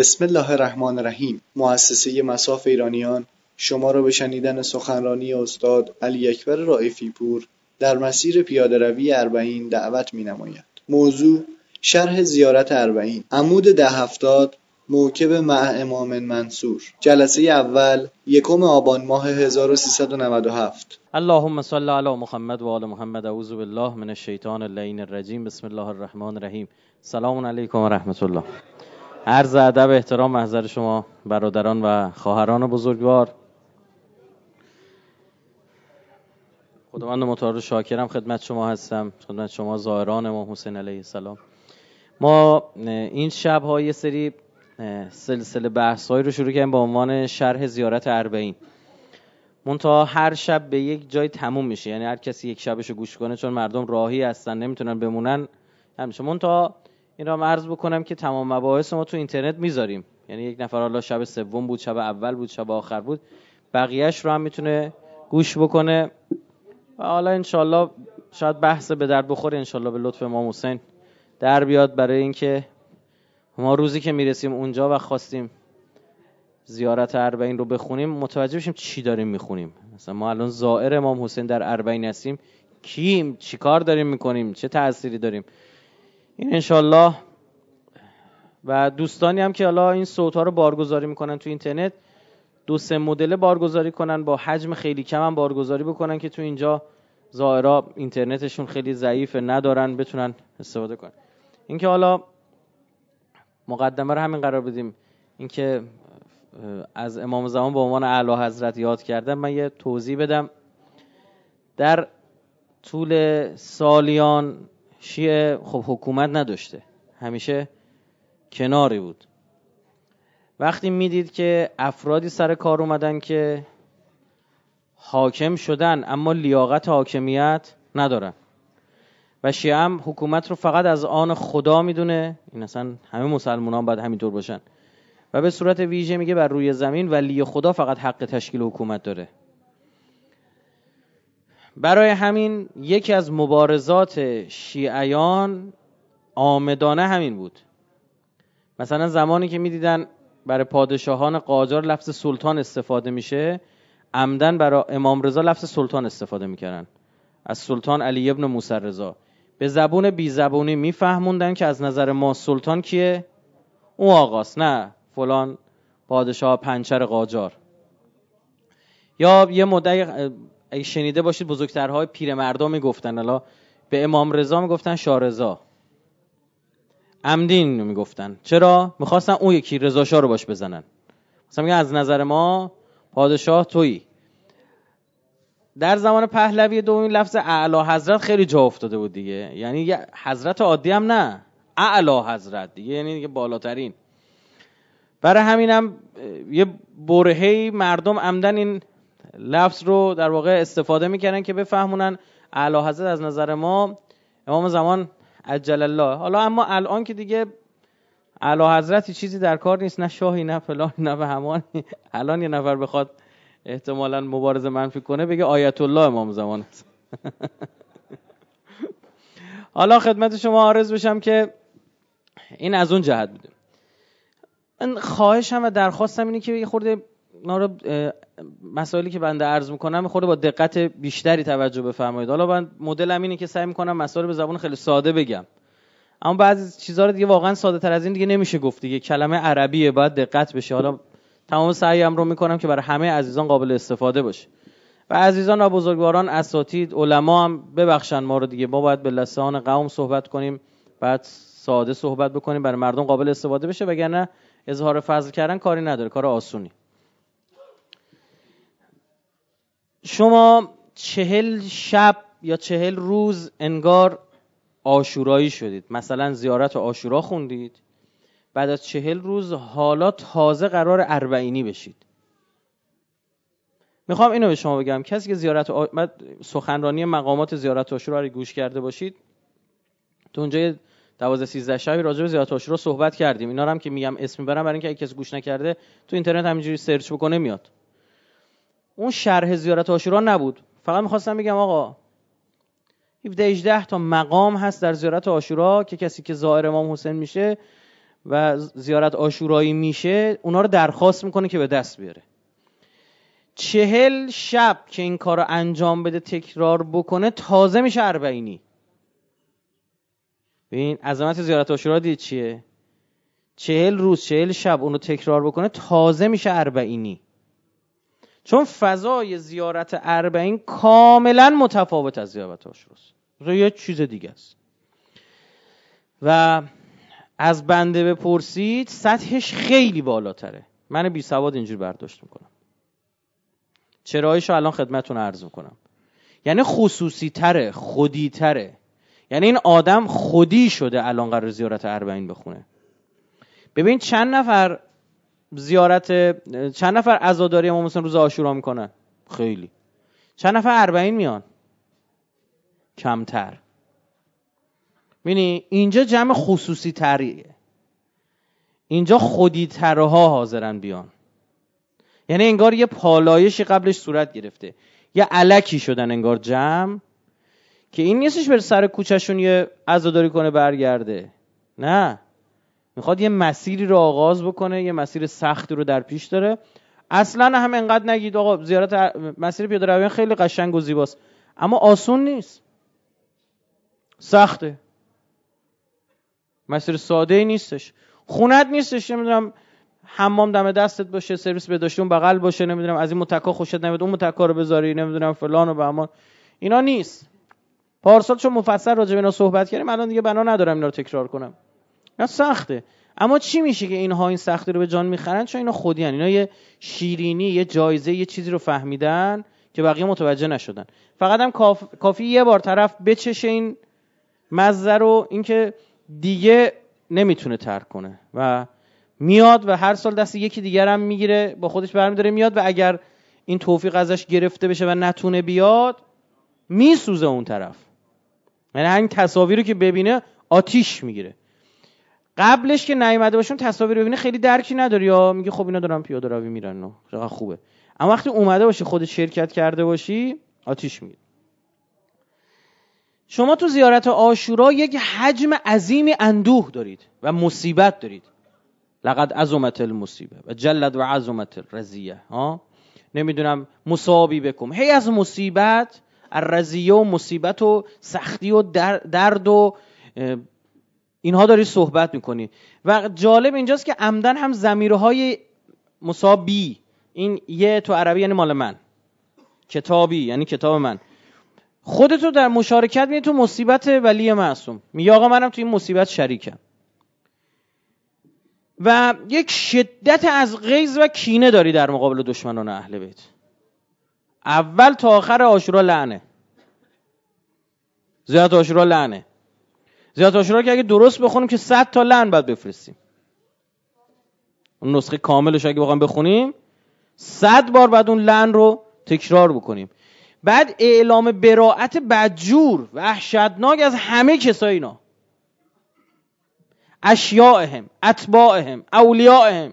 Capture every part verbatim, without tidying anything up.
بسم الله الرحمن الرحیم. مؤسسه مصاف ایرانیان شما را به شنیدن سخنرانی استاد علی اکبر رائفی پور در مسیر پیاده‌روی اربعین دعوت می‌نماید. موضوع شرح زیارت اربعین، عمود ده هفتاد، موکب مع امام منصور. جلسه اول یکم آبان ماه هزار و سیصد و نود و هفت. اللهم صل علی محمد و آل محمد. اعوذ بالله من الشیطان اللعین الرجیم. بسم الله الرحمن الرحیم. سلام علیکم و رحمت الله. عرض ادب احترام محضر شما برادران و خواهران بزرگوار. خداوند متعال شاکرم خدمت شما هستم، خدمت شما زائران امام حسین علیه السلام. ما این شب ها یه سری سلسله بحث هایی رو شروع کردیم با عنوان شرح زیارت اربعین. منتها هر شب به یک جای تموم میشه، یعنی هر کسی یک شبشو گوش کنه، چون مردم راهی هستن نمیتونن بمونن همیشه. منتها این را عرض بکنم که تمام مباحث ما تو اینترنت میذاریم، یعنی یک نفر حالا شب سوم بود، شب اول بود، شب آخر بود، بقیهش رو هم میتونه گوش بکنه و حالا انشالله شاید بحث به درد بخوره، انشالله به لطف امام حسین در بیاد، برای اینکه ما روزی که میرسیم اونجا و خواستیم زیارت اربعین رو بخونیم متوجه بشیم چی داریم میخونیم. مثلا ما الان زائر امام حسین در اربعین هستیم، کیم، چی کار داریم میکنیم، چه تأثیری داریم. این انشالله. و دوستانی هم که حالا این صوت ها رو بارگذاری میکنن تو اینترنت، دو سه مدل بارگذاری کنن، با حجم خیلی کم هم بارگذاری بکنن که تو اینجا زائرها اینترنتشون خیلی ضعیفه، ندارن بتونن استفاده کنن. این که حالا مقدمه رو همین قرار بدیم، این که از امام زمان به عنوان اعلی حضرت یاد کردم، من یه توضیح بدم. در طول سالیان شیعه خب حکومت نداشته، همیشه کناری بود. وقتی میدید که افرادی سر کار اومدن که حاکم شدن اما لیاقت حاکمیت ندارن و شیعه هم حکومت رو فقط از آن خدا میدونه، این اصلا همه مسلمانان باید همینطور باشن، و به صورت ویژه میگه بر روی زمین ولی خدا فقط حق تشکیل حکومت داره. برای همین یکی از مبارزات شیعیان آمدانه همین بود. مثلا زمانی که میدیدن برای پادشاهان قاجار لفظ سلطان استفاده میشه، عمدن برای امام رضا لفظ سلطان استفاده میکردن، از سلطان علی ابن موسی رضا. به زبون بی زبونی میفهموندن که از نظر ما سلطان کیه؟ اون آقاست، نه فلان پادشاه پنچر قاجار. یا یه مدعی اگه شنیده باشید بزرگترهای پیرمردا میگفتن، الا به امام رضا میگفتن شاه رضا، عمدین میگفتن. چرا؟ میخواستن اون یکی رضا شاه رو باش بزنن. مثلا میگن از نظر ما پادشاه تویی. در زمان پهلوی دوم لفظ اعلی حضرت خیلی جا افتاده بود دیگه، یعنی یه حضرت عادی هم نه، اعلی حضرت دیگه، یعنی دیگه بالاترین. برای همینم یه برهه‌ای مردم عمدن این لفظ رو در واقع استفاده میکردن که بفهمونن اعلی حضرت از نظر ما امام زمان عجل الله. حالا اما الان که دیگه اعلی حضرتی چیزی در کار نیست، نه شاهی نه فلان نه به همان. الان یه نفر بخواد احتمالاً مبارزه منفی کنه بگه آیت الله امام زمان است. حالا خدمت شما عرض بشم که این از اون جهت بوده. من خواهشم و درخواستم اینه که یه خورده مسائلی که بنده عرض میکنم خورده با دقت بیشتری توجه بفرمایید. حالا من مدلم اینه که سعی میکنم مسائل به زبان خیلی ساده بگم، اما بعضی چیزا رو دیگه واقعا ساده تر از این دیگه نمیشه گفت دیگه، کلمه عربیه باید دقت بشه. حالا تمام سعیم رو میکنم که برای همه عزیزان قابل استفاده باشه و عزیزان و بزرگواران اساتید علما هم ببخشن ما رو دیگه، ما باید به لسان قوم صحبت کنیم، بعد ساده صحبت بکنیم برای مردم قابل استفاده بشه، وگرنه اظهار فضل کردن کاری نداره، کار آسونی. شما چهل شب یا چهل روز انگار عاشورایی شدید، مثلا زیارت عاشورا خوندید، بعد از چهل روز حالا تازه قرار اربعینی بشید. میخوام اینو به شما بگم، کسی که زیارت آ... سخنرانی مقامات زیارت عاشورا رو گوش کرده باشید، تو اونجا دوازده سیزده شبی راجع به زیارت عاشورا صحبت کردیم. اینا رو هم که میگم اسم میبرم برای اینکه اگه کسی گوش نکرده تو اینترنت همینجوری سرچ بکنه میاد. اون شرح زیارت عاشورا نبود، فقط میخواستم بگم آقا هفده هجده تا مقام هست در زیارت عاشورا که کسی که زائر امام حسین میشه و زیارت عاشورایی میشه اونا رو درخواست میکنه که به دست بیاره. چهل شب که این کار رو انجام بده تکرار بکنه تازه میشه اربعینی. ببین عظمت زیارت عاشورا دید چیه؟ چهل روز چهل شب اونو تکرار بکنه تازه میشه اربعینی. چون فضای زیارت اربعین کاملا متفاوت از زیارت عاشوراست، یه چیز دیگه است. و از بنده بپرسید سطحش خیلی بالاتره. من بی سواد اینجوری برداشت میکنم. چرایشو الان خدمتتون عرض میکنم. یعنی خصوصی تره، خودی تره. یعنی این آدم خودی شده الان قرار زیارت اربعین بخونه. ببین چند نفر زیارت چند نفر عزاداری امام حسین روز عاشورا میکنن؟ خیلی. چند نفر اربعین میان؟ کمتر. ببینی اینجا جمع خصوصی تریه. اینجا خودی ترها حاضرن بیان. یعنی انگار یه پالایشی قبلش صورت گرفته، یه الکی شدن انگار جمع، که این نیستش بره سر کوچهشون یه عزاداری کنه برگرده. نه، میخواد یه مسیری رو آغاز بکنه، یه مسیر سختی رو در پیش داره. اصلا هم انقدر نگید آقا زیارت مسیر پیاده روی خیلی قشنگ و زیباست، اما آسون نیست، سخته، مسیر ساده ای نیستش. خونت نیستش، نمیدونم حمام دم دستت باشه، سرویس بهداشتی اون بغل باشه، نمیدونم از این متکا خوشت نمیاد اون متکا رو بذاری، نمیدونم فلان و بهمان، اینا نیست. پارسال چون مفصل راجع به اینا صحبت کردیم، الان دیگه بنا ندارم اینا رو تکرار کنم. اینا سخته. اما چی میشه که اینها این سختی رو به جان میخرن؟ چون اینا خودی ان. اینا یه شیرینی، یه جایزه، یه چیزی رو فهمیدن که بقیه متوجه نشدن. فقط هم کاف... کافی یه بار طرف بچشه این مزه رو، اینکه دیگه نمیتونه ترک کنه و میاد و هر سال دست یکی دیگر هم میگیره، با خودش برمی‌داره میاد، و اگر این توفیق ازش گرفته بشه و نتونه بیاد میسوزه اون طرف. یعنی همین تصاویر رو که ببینه آتیش میگیره. قبلش که نیومده باشون تصاویر ببینه خیلی درکی نداری، یا میگه خب اینا دارن پیاده روی میرن و چقدر خوبه. اما وقتی اومده باشی خودت شرکت کرده باشی آتیش میگیره. شما تو زیارت عاشورا یک حجم عظیمی اندوه دارید و مصیبت دارید. لقد عظمت المصیبه و جلد و عظمت الرزیه. ها نمیدونم مصابی بکم، هی از مصیبت، الرزیه و مصیبت و سختی و درد و اینها داری صحبت میکنی. و جالب اینجاست که عمدن هم ضمیرهای مصابی، این یه تو عربی یعنی مال من، کتابی یعنی کتاب من، خودتو در مشارکت می‌بینی تو مصیبت ولی معصوم، میگه آقا منم تو این مصیبت شریکم. و یک شدت از غیظ و کینه داری در مقابل دشمنان اهل بیت. اول تا آخر عاشورا لعنه، زیارت عاشورا لعنه. زیارت عاشورا که اگه درست بخونیم که صد تا لعن باید بفرستیم. اون نسخه کاملش اگه بخوام بخونیم صد بار بعد اون لعن رو تکرار بکنیم. بعد اعلام براءت بدجور وحشتناک از همه کسای اینا، اشیاءهم، اتباعهم، اولیاءهم،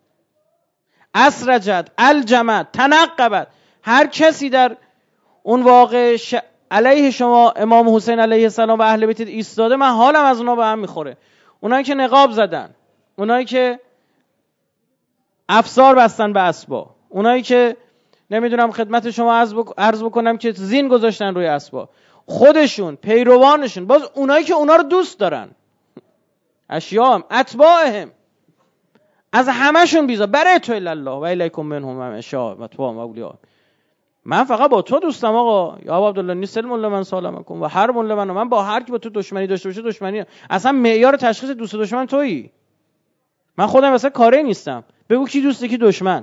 اسرجت، الجمت، تنقبت. هر کسی در اون واقع ش... علیه شما امام حسین علیه السلام و اهل بیت ایستاده، من حالم از اونا به هم میخوره. اونایی که نقاب زدن، اونایی که افسار بستن به اسبا، اونایی که نمیدونم خدمت شما عرض بکنم که زین گذاشتن روی اسبا، خودشون، پیروانشون، باز اونایی که اونا رو دوست دارن، اشیاءهم، اتباعهم، از همشون بیزا. برای تو الله و الیکم منهم اشیاء و اتباع و اولیاء. من فقط با تو دوستم آقا، یا ابو عبدالله نیست سلم لمن سالمکم و حرب لمن. من با هر کی با تو دشمنی داشته باشه دشمنی. اصلا معیار تشخیص دوست دشمن تویی. من خودم اصلا کاری نیستم. بگو کی دوسته کی دشمن.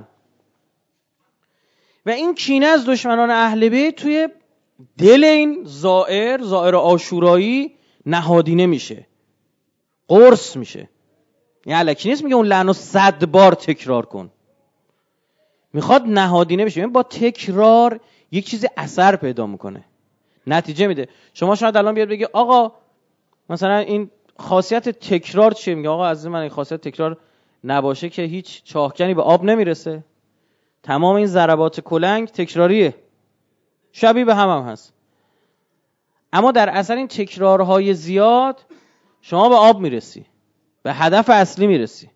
و این کینه از دشمنان اهل بیت توی دل این زائر، زائر عاشورایی نهادینه میشه، قرص میشه. یعنی الکی نیست میگه اون لعنو صد بار تکرار کن، میخواد نهادینه بشه. یعنی با تکرار یک چیزی اثر پیدا میکنه، نتیجه میده. شما شاید الان بیاد بگی آقا مثلا این خاصیت تکرار چیه؟ میگه آقا عزیز من این خاصیت تکرار نباشه که هیچ چاهکنی به آب نمیرسه. تمام این ضربات کلنگ تکراریه، شبیه به هم هم هست. اما در اثر این تکرارهای زیاد شما به آب میرسی. به هدف اصلی میرسی.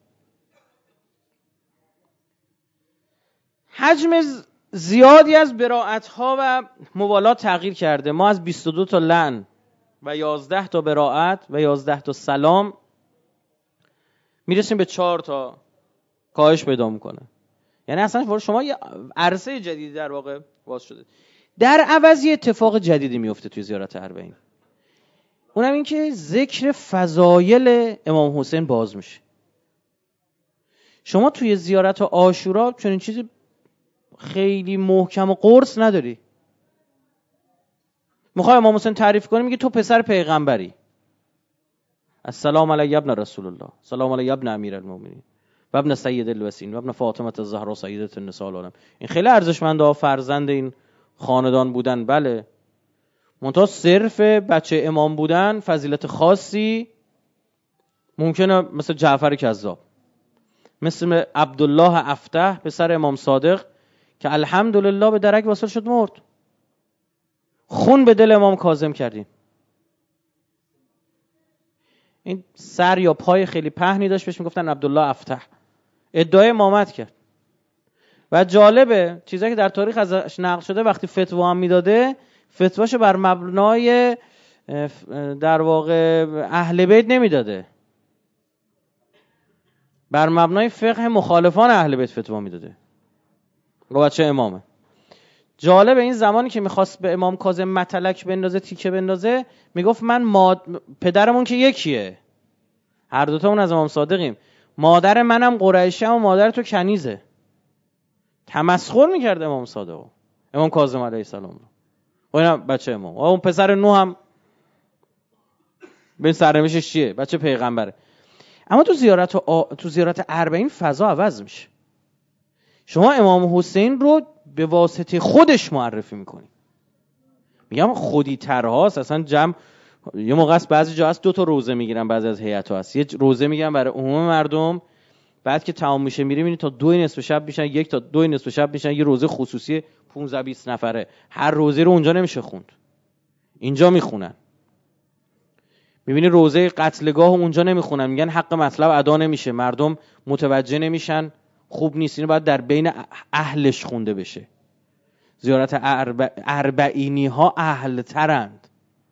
حجم زیادی از براءت‌ها و موالات تغییر کرده. ما از بیست و دو تا لعن و یازده تا براءت و یازده تا سلام میرسیم به چهار تا، کاهش پیدا میکنه. یعنی اصلا شما یه عرصه جدیدی در واقع باز شده. در عوض یه اتفاق جدیدی میفته توی زیارت اربعین، اونم این که ذکر فضایل امام حسین باز میشه. شما توی زیارت عاشورا چنین چیزی خیلی محکم و قرص نداری. میخوای امام حسین تعریف کنی، میگه تو پسر پیغمبری، السلام علی ابن رسول الله، سلام علی ابن امیر المؤمنین و ابن سید الوسین و ابن فاطمه الزهرا سیدة النساء العالم. این خیلی ارزشمنده، فرزند این خاندان بودن، بله، منتها صرف بچه امام بودن فضیلت خاصی ممکنه مثل جعفر کذاب، مثل عبدالله افتح پسر امام صادق که الحمدلله به درک واصل شد مرد، خون به دل امام کاظم کردیم. این سر یا پای خیلی پهنی داشت، بهش میگفتن عبدالله افتح، ادعای امامت کرد. و جالبه چیزایی که در تاریخ ازش نقل شده، وقتی فتوا هم میداده فتواشو بر مبنای در واقع اهل بیت نمیداده، بر مبنای فقه مخالفان اهل بیت فتوا میداده. بچه امامه. جالبه این زمانی که میخواست به امام کاظم متلک بندازه، تیکه بندازه، میگفت من ماد... پدرمون که یکیه، هر دوتامون از امام صادقیم، مادر منم قریشه و مادر تو کنیزه. تمسخر میکرد امام صادق، امام کاظم علیه السلام. و اینم بچه امام، و اون پسر نو هم به سرنوشتش چیه؟ بچه پیغمبره. اما تو زیارت آ... تو زیارت اربعین فضا عوض میشه. شما امام حسین رو به واسطه خودش معرفی میکنی. میگم خودی ترهاست، اصلا جمع یه موقع است بعضی جا هست دو تا روزه میگیرن، بعضی از هیئت ها هست یه روزه میگیرن برای عموم مردم، بعد که تمام میشه میری میبینی تا دو نصف شب میشن، یک تا دو نصف شب میشن یه روزه خصوصی پانزده بیست نفره. هر روزه رو اونجا نمیشه خوند، اینجا میخونن. میبینی روزه قتلگاه اونجا نمیخونن، میگن حق مطلب ادا نمیشه، مردم متوجه نمیشن، خوب نیست، اینو باید در بین اهلش خونده بشه. زیارت ارب... اربعینی ها اهل ترند.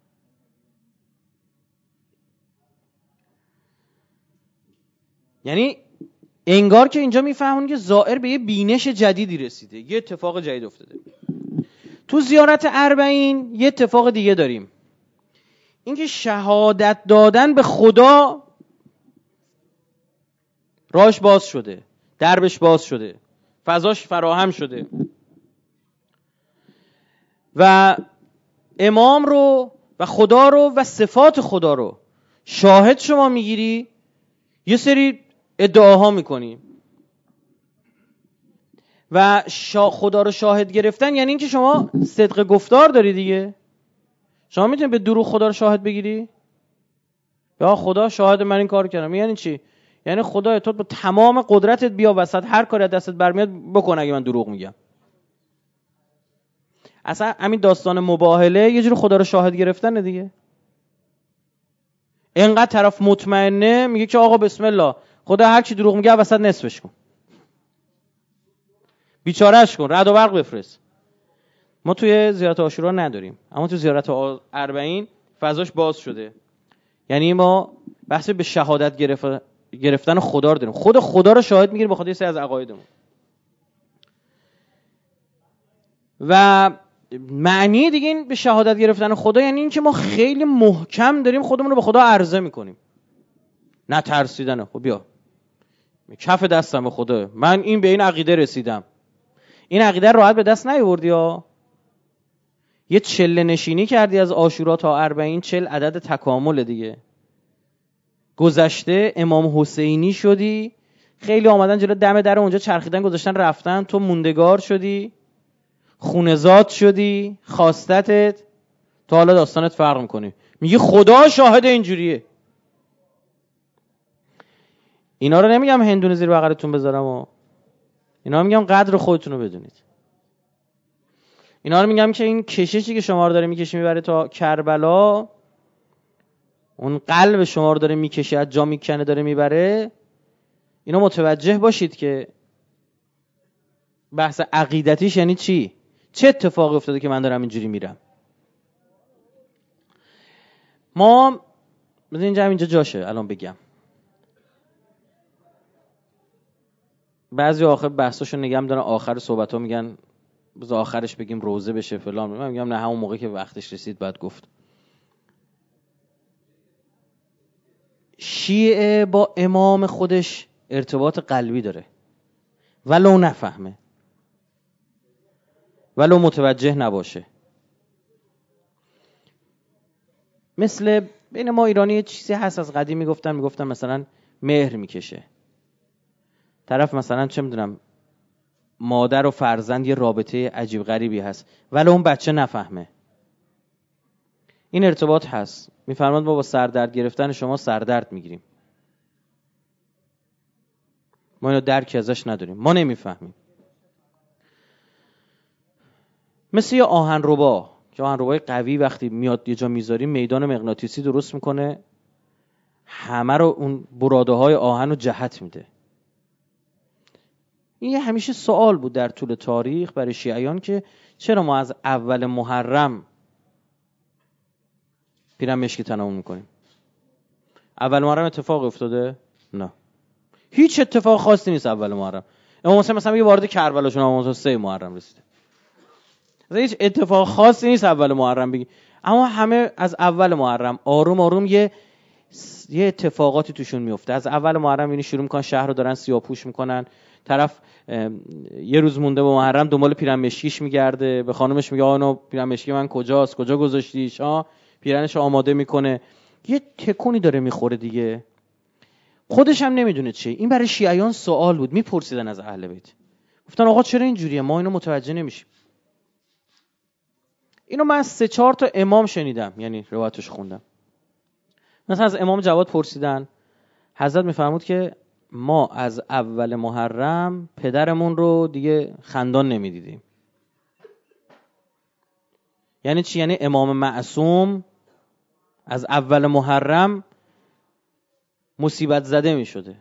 یعنی انگار که اینجا میفهمون که زائر به یه بینش جدیدی رسیده، یه اتفاق جدید افتاده. تو زیارت اربعین یه اتفاق دیگه داریم، اینکه شهادت دادن به خدا راهش باز شده، دربش باز شده، فضاش فراهم شده و امام رو و خدا رو و صفات خدا رو شاهد شما میگیری، یه سری ادعاها میکنی. و شا خدا رو شاهد گرفتن یعنی اینکه شما صدق گفتار داری دیگه. شما میتونی به دروغ خدا رو شاهد بگیری؟ یا خدا شاهد من این کار کردم. یعنی چی؟ یعنی خدای تو با تمام قدرتت بیا وسط، هر کاری از دستت برمیاد بکن اگه من دروغ میگم. اصلا همین داستان مباهله یه جور خدا رو شاهد گرفتن دیگه. اینقدر طرف مطمئنه میگه که آقا بسم الله، خدا هر کی دروغ میگه وسط نصفش کن، بیچارهش کن، رعد و برق بفرست. ما توی زیارت عاشورا نداریم، اما تو زیارت اربعین فضاش باز شده. یعنی ما بحث به شهادت گرفت... گرفتن خدا رو داریم، خود خدا رو شاهد میگیریم به خاطر سری از عقایدمون. و معنی دیگه این به شهادت گرفتن خدا یعنی این که ما خیلی محکم داریم خودمون رو به خدا عرضه میکنیم، نه ترسیدنه. خب بیا کف دستم به خدا، من این به این عقیده رسیدم. این عقیده راحت به دست نیاوردی ها، یه چله نشینی کردی از عاشورا تا اربعین، چل عدد تکامل دیگه. گذشته امام حسینی شدی، خیلی آمدن جلو دم در اونجا چرخیدن گذاشتن رفتن، تو موندگار شدی، خونه‌زاد شدی، خواستتت، تا حالا داستانت فرق میکنی، میگی خدا شاهد اینجوریه. اینا رو نمیگم هندونه زیر بغلتون بذارم و اینا میگم قدر خودتون رو بدونید. اینا رو میگم که این کششی که شما رو داره میکشه میبره تا کربلا، اون قلب شما رو داره میکشه، از جا میکنه، داره میبره، اینا متوجه باشید که بحث عقیدتیش یعنی چی؟ چه اتفاقی افتاده که من دارم اینجوری میرم؟ ما بذار اینجا اینجا جاشه الان بگم. بعضی آخر بحثاشو نگم دارن، آخر صحبت ها میگن بذار آخرش بگیم روزه بشه فلان. من میگم نه، همون موقع که وقتش رسید باید گفت. شیعه با امام خودش ارتباط قلبی داره، ولو نفهمه، ولو متوجه نباشه. مثل بین ما ایرانی یه چیزی هست از قدیم میگفتن میگفتن مثلا مهر میکشه. طرف مثلا چه میدونم مادر و فرزند یه رابطه عجیب غریبی هست، ولی اون بچه نفهمه. این ارتباط هست. میفرماد ما با سردرد گرفتن شما سردرد میگیریم، ما اینو درکی ازش نداریم، ما نمیفهمیم. مثل یه آهنربا که آهنربای قوی وقتی میاد یه جا میذاریم میدان مغناطیسی درست میکنه، همه رو اون براده های آهن رو جهت میده. این یه همیشه سوال بود در طول تاریخ برای شیعیان که چرا ما از اول محرم پیرن مشکی تناول میکنیم؟ اول محرم اتفاق افتاده؟ نه، هیچ اتفاق خاصی نیست اول محرم. امام حسین مثلا یه وارد کربلا شون امام حسین سه محرم رسیده، هیچ اتفاق خاصی نیست اول محرم بگی. اما همه از اول محرم آروم آروم یه یه اتفاقاتی توشون میفته. از اول محرم یعنی شروع میکنن شهر رو دارن سیاه‌پوش میکنن، طرف یه روز مونده به محرم دنبال پیرن مشکیش میگرده، به خانومش میگه آنو پیرن مشکی من کجاست، کجا گذاشتیش؟ ها، پیرنش آماده میکنه، یه تکونی داره میخوره دیگه، خودش هم نمیدونه چیه. این برای شیعیان سوال بود، میپرسیدن از اهل بیت، گفتن آقا چرا اینجوریه، ما اینو متوجه نمیشیم. اینو من از سه چهار تا امام شنیدم، یعنی روایتش خوندم. مثلا از امام جواد پرسیدن، حضرت میفرمود که ما از اول محرم پدرمون رو دیگه خندان نمیدیدیم. یعنی چی؟ یعنی امام معصوم از اول محرم مصیبت زده میشده.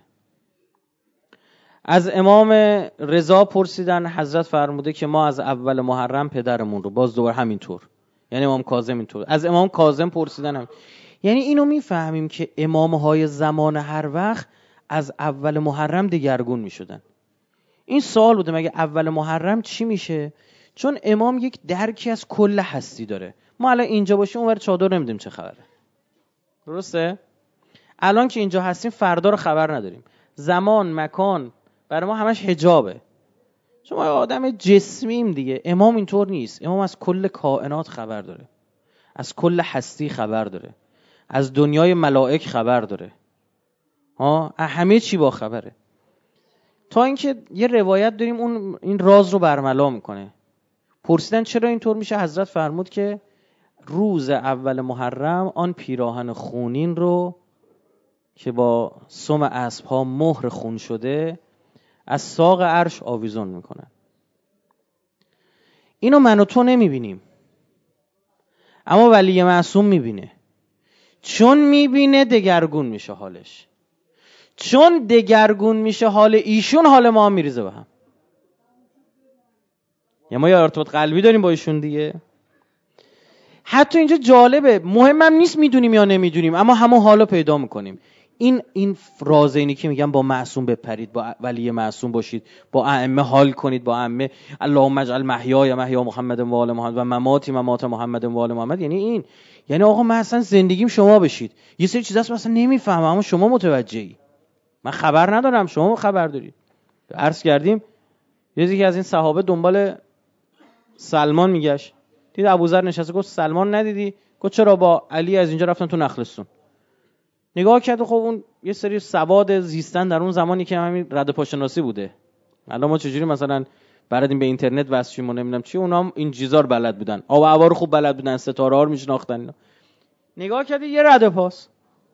از امام رضا پرسیدن، حضرت فرموده که ما از اول محرم پدرمون رو، باز دوباره همینطور. یعنی امام کاظم اینطور. از امام کاظم پرسیدن هم. یعنی اینو میفهمیم که امامهای زمان هر وقت از اول محرم دگرگون میشدن. این سوال بوده مگه اول محرم چی میشه؟ چون امام یک درکی از کل هستی داره. ما الان اینجا باشیم اونور چادر نمیدیم چه خبره، درسته؟ الان که اینجا هستیم فردا رو خبر نداریم. زمان مکان برای ما همش حجابه. شما آدم جسمیم دیگه. امام اینطور نیست. امام از کل کائنات خبر داره، از کل هستی خبر داره، از دنیای ملائک خبر داره، ها، همه چی با خبره. تا اینکه یه روایت داریم اون این راز رو برملا میکنه. پرسیدن چرا اینطور میشه؟ حضرت فرمود که روز اول محرم آن پیراهن خونین رو که با سم اسب‌ها مهر خون شده از ساق عرش آویزون میکنن. اینو من و تو نمیبینیم، اما ولی معصوم میبینه. چون میبینه دگرگون میشه حالش، چون دگرگون میشه حال ایشون، حال ما هم میریزه به هم. یا ما یه ارتباط قلبی داریم با ایشون دیگه. حتی اینجا جالبه، مهمم نیست میدونیم یا نمیدونیم، اما همون حالو پیدا میکنیم. این این راز اینی که میگم با معصوم بپرید، با ولی معصوم باشید، با ائمه حال کنید، با ائمه اللهم اجعل محیای محیا محمد و آل محمد و مماتی ممات محمد و آل محمد. یعنی این، یعنی آقا من اصلا زندگیم شما بشید. یه سری چیزا هست مثلا نمیفهمم اما شما متوجهی، من خبر ندارم شما خبر دارید. عرض کردیم یکی از این صحابه دنبال سلمان میگشت، دید ابوذر نشسته، گفت سلمان ندیدی؟ گفت چرا، با علی از اینجا رفتن تو نخلستون. نگاه کرد، خب اون یه سری سواد زیستن در اون زمانی که همین رد پاشناسی بوده. الان ما چجوری مثلا بردیم به اینترنت واسشیم و نمیدونم چی، اونا هم این چیزا رو بلد بودن، آب و هوا رو خوب بلد بودن، ستاره ها رو میشناختن. نگاه کرد یه رد پاس.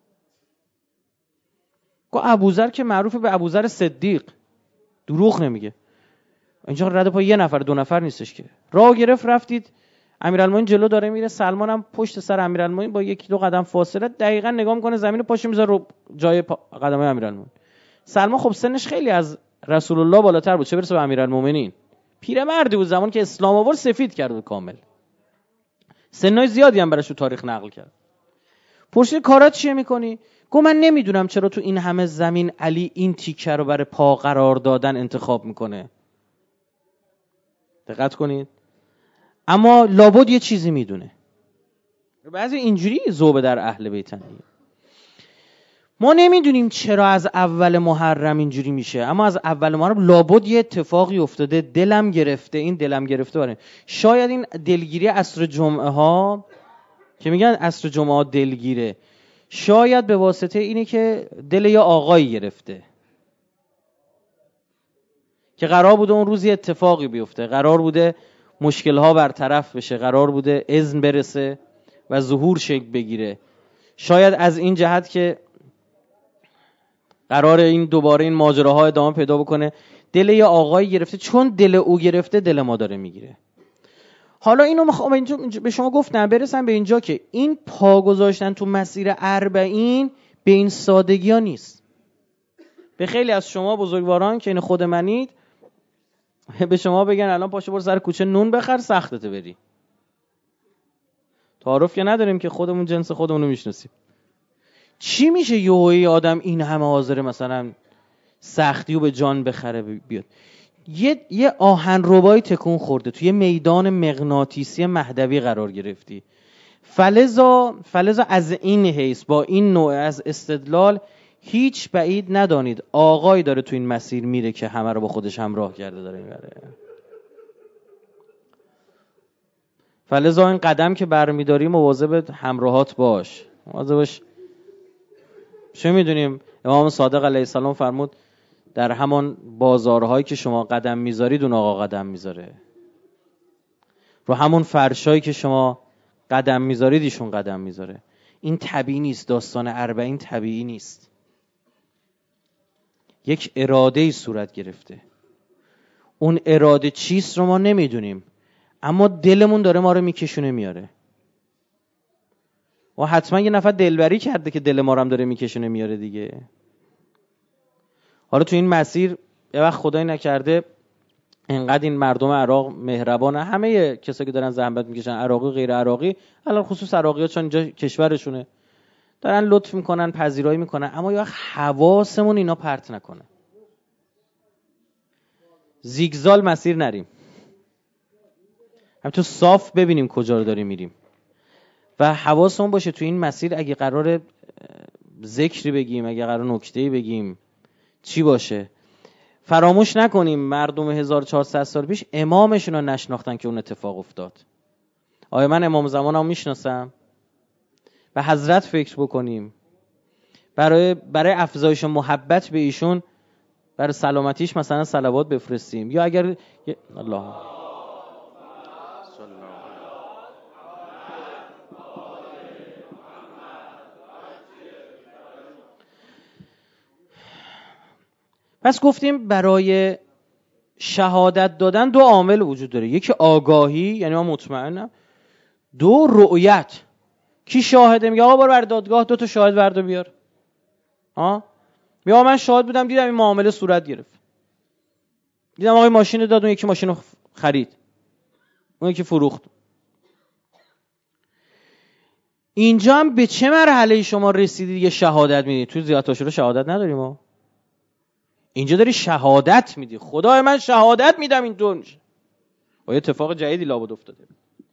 گفت ابوذر که معروفه به ابوذر صدیق، دروغ نمیگه. اینجا رد پا یه نفر دو نفر نیستش که. راه گرفت رفتید امیرالمومنین جلو داره میره، سلمان هم پشت سر امیرالمومنین با یکی دو قدم فاصله دقیقاً نگاه میکنه زمین، پاشو میذاره رو جای قدمای امیرالمومنین. سلمان خب سنش خیلی از رسول الله بالاتر بود، چه برسه به امیرالمومنین. پیرمردی بود، زمان که اسلام آورد سفید کرد کامل، سنای زیادی هم براش تو تاریخ نقل کرد. پرسید کارات چیه میکنی؟ گفت من نمیدونم چرا تو این همه زمین علی این تیکه رو برای پا قرار دادن انتخاب میکنه. دقت کنید، اما لابد یه چیزی میدونه. بعضی اینجوری ذوب در اهل بیتن. ما نمیدونیم چرا از اول محرم اینجوری میشه، اما از اول محرم لابد یه اتفاقی افتاده، دلم گرفته. این دلم گرفته باره شاید این دلگیری عصر جمعه ها که میگن عصر جمعه ها دلگیره، شاید به واسطه اینه که دل یه آقایی گرفته که قرار بوده اون روز یه اتفاقی بیفته، قرار بوده مشکل‌ها برطرف بشه، قرار بوده اذن برسه و ظهور شکل بگیره. شاید از این جهت که قرار این دوباره این ماجراها ادامه پیدا بکنه، دل یه آقایی گرفته. چون دل او گرفته، دل ما داره میگیره. حالا اینو میخوام اینجا به شما گفتم برسم به اینجا که این پا گذاشتن تو مسیر اربعین به این سادگی ها نیست. به خیلی از شما بزرگواران که این خود منید به شما بگن الان پاشو برو سر کوچه نون بخر، سختته بری. تعارف که نداریم که خودمون جنس خودمونو میشناسیم. چی میشه یهویی آدم این همه حاضره مثلا سختی رو به جان بخره بیاد؟ یه یه آهن ربایی تکون خورده، توی میدان مغناطیسی مهدوی قرار گرفتی. فلزا فلزا از این حیث با این نوع از استدلال هیچ بعید ندانید آقای داره تو این مسیر میره که همه رو با خودش همراه کرده داره میبره. فلزا این قدم که برمیداری مواظب همراهات باش، مواظب باش. چه میدونیم امام صادق علیه السلام فرمود در همان بازارهایی که شما قدم میذارید اون آقا قدم میذاره، رو همون فرشایی که شما قدم میذارید ایشون قدم میذاره. این طبیعی نیست، داستان اربعین طبیعی نیست. یک اراده‌ای صورت گرفته، اون اراده چیست رو ما نمیدونیم، اما دلمون داره ما رو میکشونه میاره. و حتما یه نفر دلبری کرده که دل ما رو هم داره میکشونه میاره دیگه. حالا تو این مسیر یه وقت خدای نکرده انقدر این مردم عراق مهربانه، همه کسایی که دارن زحمت میکشن، عراقی غیر عراقی، الان خصوص عراقی‌ها چون اینجا کشورشونه، دارن لطف میکنن، پذیرایی میکنن، اما یه وقت حواسمون اینا پرت نکنه، زیگزال مسیر نریم، همینطور صاف ببینیم کجا رو داریم میریم و حواسمون باشه تو این مسیر اگه قرار ذکری بگیم، اگه قرار نکته‌ای بگیم، چی باشه. فراموش نکنیم مردم هزار و چهارصد سال پیش امامشون رو نشناختن که اون اتفاق افتاد. آیا من امام زمانم میشناسم؟ به حضرت فکر بکنیم، برای برای افزایش محبت به ایشون، برای سلامتیش مثلا صلوات بفرستیم، یا اگر الله پس گفتیم برای شهادت دادن دو عامل وجود داره، یکی آگاهی، یعنی من مطمئنم، دو رؤیت. کی شاهده؟ میگه آقا برو بر دادگاه دو تا شاهد بردا بیار. ها میگه من شاهد بودم دیدم این معامله صورت گرفت، دیدم آقا ماشین داد، اون یکی ماشین رو خرید، اون یکی فروخت. اینجا هم به چه مرحله شما رسیدید دیگه شهادت میدید؟ توی زیارت عاشورا شهادت نداریم ما، اینجا داری شهادت میدی. خدای من شهادت میدم این طور میشه. و یه اتفاق جدیدی لابد افتاده.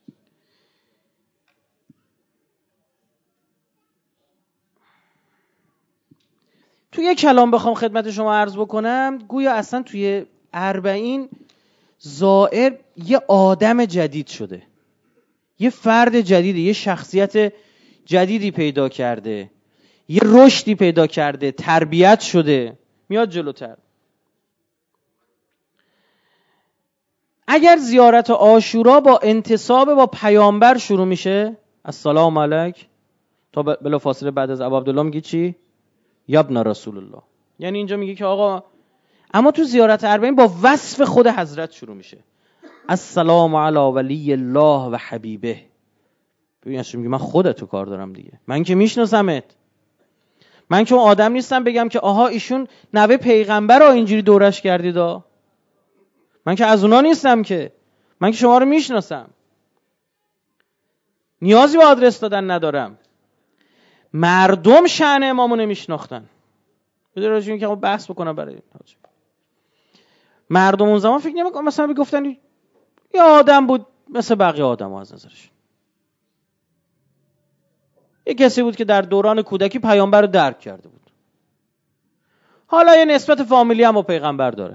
توی یه کلام بخوام خدمت شما عرض بکنم، گویا اصلا توی اربعین زائر یه آدم جدید شده، یه فرد جدیدی، یه شخصیت جدیدی پیدا کرده، یه رشدی پیدا کرده، تربیت شده، میاد جلوتر. اگر زیارت عاشورا با انتصاب با پیامبر شروع میشه، السلام علیک، تا بلا فاصله بعد از ابو عبدالله میگی چی؟ یابن رسول الله. یعنی اینجا میگه که آقا، اما تو زیارت اربعین با وصف خود حضرت شروع میشه. السلام علی ولی الله و حبیبه. ببینش میگه من خودتو کار دارم دیگه، من که میشناسمت، من که اون آدم نیستم بگم که آها ایشون نوه پیغمبر رو اینجوری دورش کردید، من که از اونا نیستم، که من که شما رو میشناسم، نیازی به آدرس دادن ندارم. مردم شأن امامو نمیشناختن. بذار راجع اینکه بحث بکنم برای حاجی. مردم اون زمان فکر نمی‌کنن مثلا میگفتن یه آدم بود مثل بقیه آدم‌ها از نظرش. یه کسی بود که در دوران کودکی پیامبر رو درک کرده بود. حالا یه نسبت فامیلی هم با پیغمبر داره.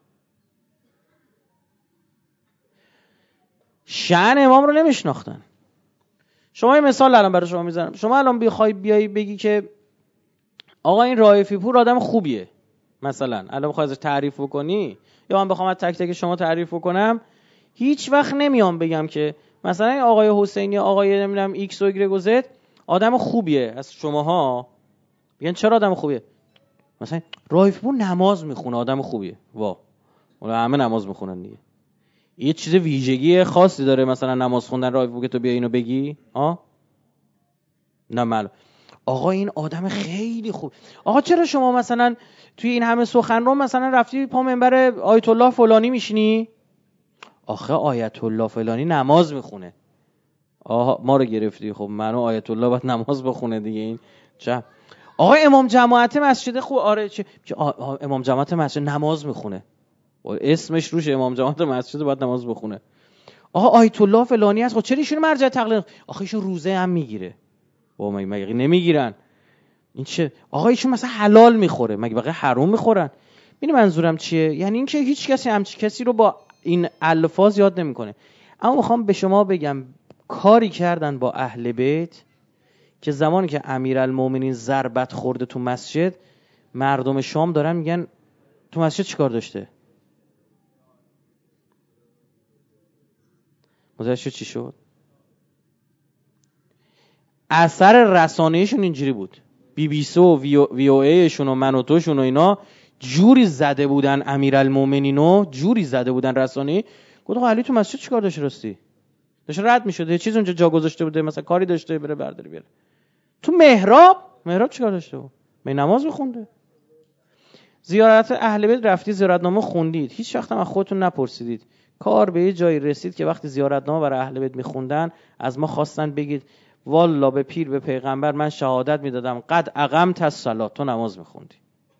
شأن امام رو نمیشناختن. شما یه مثال الان برای شما میزنم. شما الان بخوای بیای بگی که آقا این رائفی پور آدم خوبیه، مثلا الان بخوای ازش تعریف بکنی یا من بخوام از تک تک شما تعریف بکنم، هیچ وقت نمیام بگم که مثلا این آقای حسینی آقای نمیدونم ایکس و ایگرگ و زد آدم خوبیه. از شماها میگن چرا آدم خوبیه؟ مثلا رائفی پور نماز میخونه آدم خوبیه. وا، ولی همه نماز میخونن دیگه. یه چیز ویژگی خاصی داره مثلا نماز خوندن رائفی پور که تو بیا اینو بگی؟ ها؟ نه معلوم. آقا این آدم خیلی خوب. آقا چرا شما مثلا توی این همه سخنران مثلا رفتی پا منبر آیت الله فلانی میشینی؟ آخه آیت الله فلانی نماز میخونه. آها ما رو گرفتی. خب منو آیت الله باید نماز بخونه دیگه. این چه؟ آقا امام جماعت مسجد خوب. آره چه امام جماعت مسجد نماز میخونه، اسمش روش امام جماعت مسجد باید نماز بخونه. آقا آیت الله فلانی هست، خب چرا ایشون مرجع تقلید؟ آخه ایشون روزه هم میگیره. با مگه نمیگیرن؟ این چه؟ آقا ایشون مثلا حلال میخوره، مگه بقیه حرام میخورن؟ ببین منظورم چیه؟ یعنی اینکه هیچ کسی همچی کسی رو با این الفاظ یاد نمیکنه. اما میخوام به شما بگم کاری کردن با اهل بیت که زمانی که امیرالمومنین ضربت خورده تو مسجد، مردم شام دارن میگن تو مسجد چیکار داشته؟ متوجه چی شد؟ اثر رسانه‌ایشون اینجوری بود. بی بی سی و وی او ایشون و من و توشون و اینا جوری زده بودن امیرالمومنینو، جوری زده بودن رسانه‌ای. گفت آقا علی تو مسجد چیکار داشت؟ راستی داشت رد میشد، یه چیز اونجا جا گذاشته بوده، مثلا کاری داشته بره برداره بیاره. تو محراب محراب چیکار داشته بود؟ می نماز میخونده. زیارت اهل بیت رفتی زیارتنامه خوندید، هیچ وقت هم از خودتون نپرسیدید کار به یه جایی رسید که وقتی زیارتنامه برای اهل بیت میخوندن از ما خواستن بگید والله به پیر به پیغمبر من شهادت میدادم قد اقمت الصلاه، تو نماز میخوندی.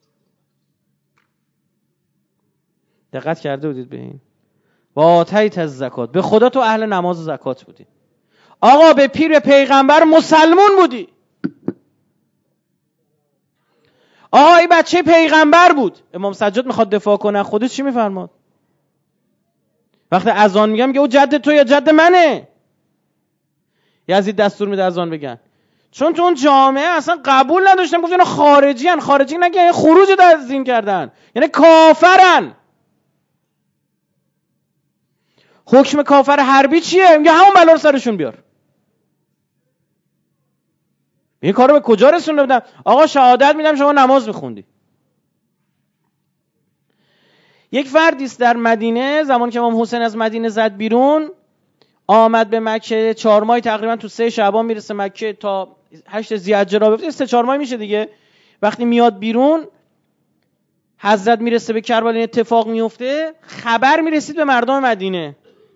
دقت کرده بودید به این؟ و آتیت الزکات، به خدا تو اهل نماز و زکات بودی. آقا به پیر به پیغمبر مسلمون بودی. آقا این بچه پیغمبر بود. امام سجاد میخواد دفاع کنه خودش چی میفرماد؟ وقتی اذان میگم میگه او جد تو یا جد منه. یزید دستور میده اذان بگن، چون تو اون جامعه اصلا قبول نداشتن، گفت اینا خارجی ان. خارجی نگه خروج از دین کردن، یعنی کافرن. حکم کافر حربی چیه؟ میگه همون بلا رو سرشون بیار. این کارو به کجا رسونده بودن؟ آقا شهادت میدم شما نماز میخوندی. یک فردی است در مدینه زمانی که امام حسین از مدینه زد بیرون، آمد به مکه، چهار ماه تقریبا تو سه شعبان میرسه مکه تا هشت ذی‌حجه را بفته، سه چهار ماه میشه دیگه. وقتی میاد بیرون حضرت میرسه به کربلا، این اتفاق میفته، خبر میرسید به مردم مدینه.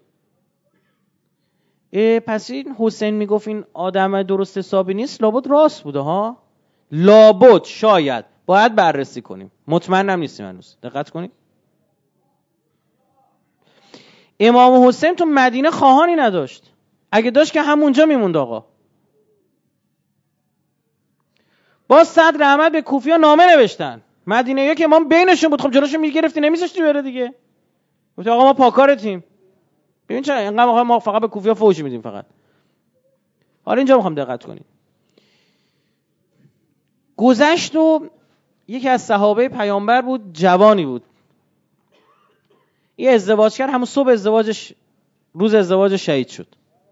پس این حسین میگفت این آدم درست حسابی نیست، لابد راست بوده ها، لابد شاید باید بررسی کنیم، مطمئنم نیستیم هنوز. دقت کنید امام حسین تو مدینه خواهانی نداشت، اگه داشت که همونجا میموند. آقا با صدر احمد به کوفی‌ها نامه نوشتن، مدینه‌یا که امام بینشون بود، خب جلوشو میگرفتی نمیذاشتی بره دیگه. گفت آقا ما پاکارتیم. ببین چرا اینقدر ما فقط به کوفی‌ها فوش میدیم فقط. حالا اینجا میخوام دقت کنید. گذشت و یکی از صحابه پیامبر بود، جوانی بود، یه ازدواج کرد، همون صبح ازدواجش، روز ازدواجش شهید شد.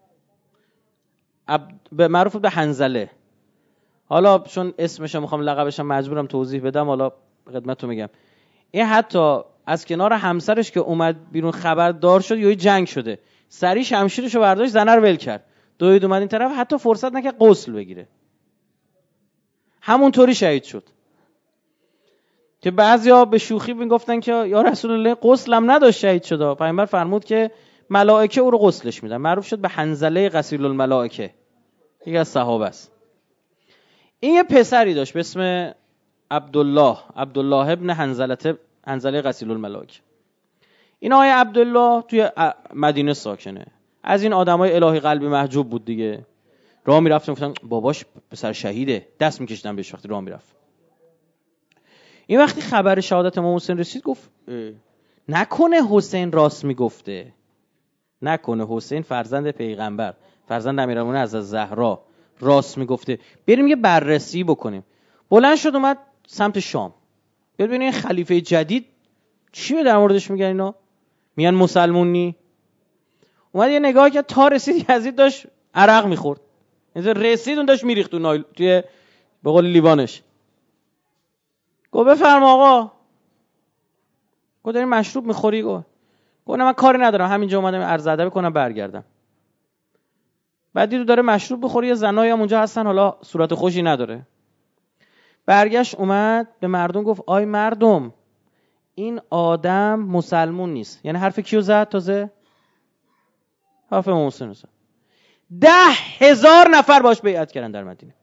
به معروف به حنظله. حالا چون اسمش میخوام لقبش مجبورم توضیح بدم، حالا خدمتتون میگم. این حتی از کنار همسرش که اومد بیرون خبردار شد یه جنگ شده، سریع شمشیرشو برداشت زنه رو ول کرد، دوید اومد این طرف، حتی فرصت نکرد غسل بگیره، همونطوری شهید شد. که بعضیا به شوخی میگفتن که یا رسول الله غسلم نداشت شهید شد. پیامبر فرمود که ملائکه او رو غسلش میدن. معروف شد به حنظله غسیل الملائکه، یکی از صحابه است. این یه پسری داشت به اسم عبدالله، عبدالله ابن حنظله حنظله غسیل الملائکه. این آقای عبدالله توی مدینه ساکنه، از این آدمای الهی قلبی محجوب بود دیگه. راه میرفتن گفتن باباش پسر شهیده، دست میکشیدن بهش وقتی راه میرفت. این وقتی خبر شهادت امام حسین رسید گفت نکنه حسین راست میگفته، نکنه حسین فرزند پیغمبر، فرزند امیرالمومنین از زهرا راست میگفته، بریم یه بررسی بکنیم. بلند شد اومد سمت شام، ببینید این خلیفه جدید چی در موردش میگن اینا، میگن مسلمونی. اومد یه نگاه که تا رسید یزید داشت عرق میخورد، رسید اون داشت میریخت تو نایل توی به قول لیوانش. گفت بفرما آقا. گفت داری مشروب میخوری؟ گفت گفت من کاری ندارم، همینجا اومدم عرض ادب کنم برگردم. بعد دیدو داره مشروب بخوری، یه زنایی هم اونجا هستن، حالا صورت خوشی نداره. برگشت اومد به مردم گفت آی مردم، این آدم مسلمون نیست. یعنی حرف کیو زد تازه؟ حرف امام حسین زد. ده هزار نفر باش بیعت کردن در مدینه،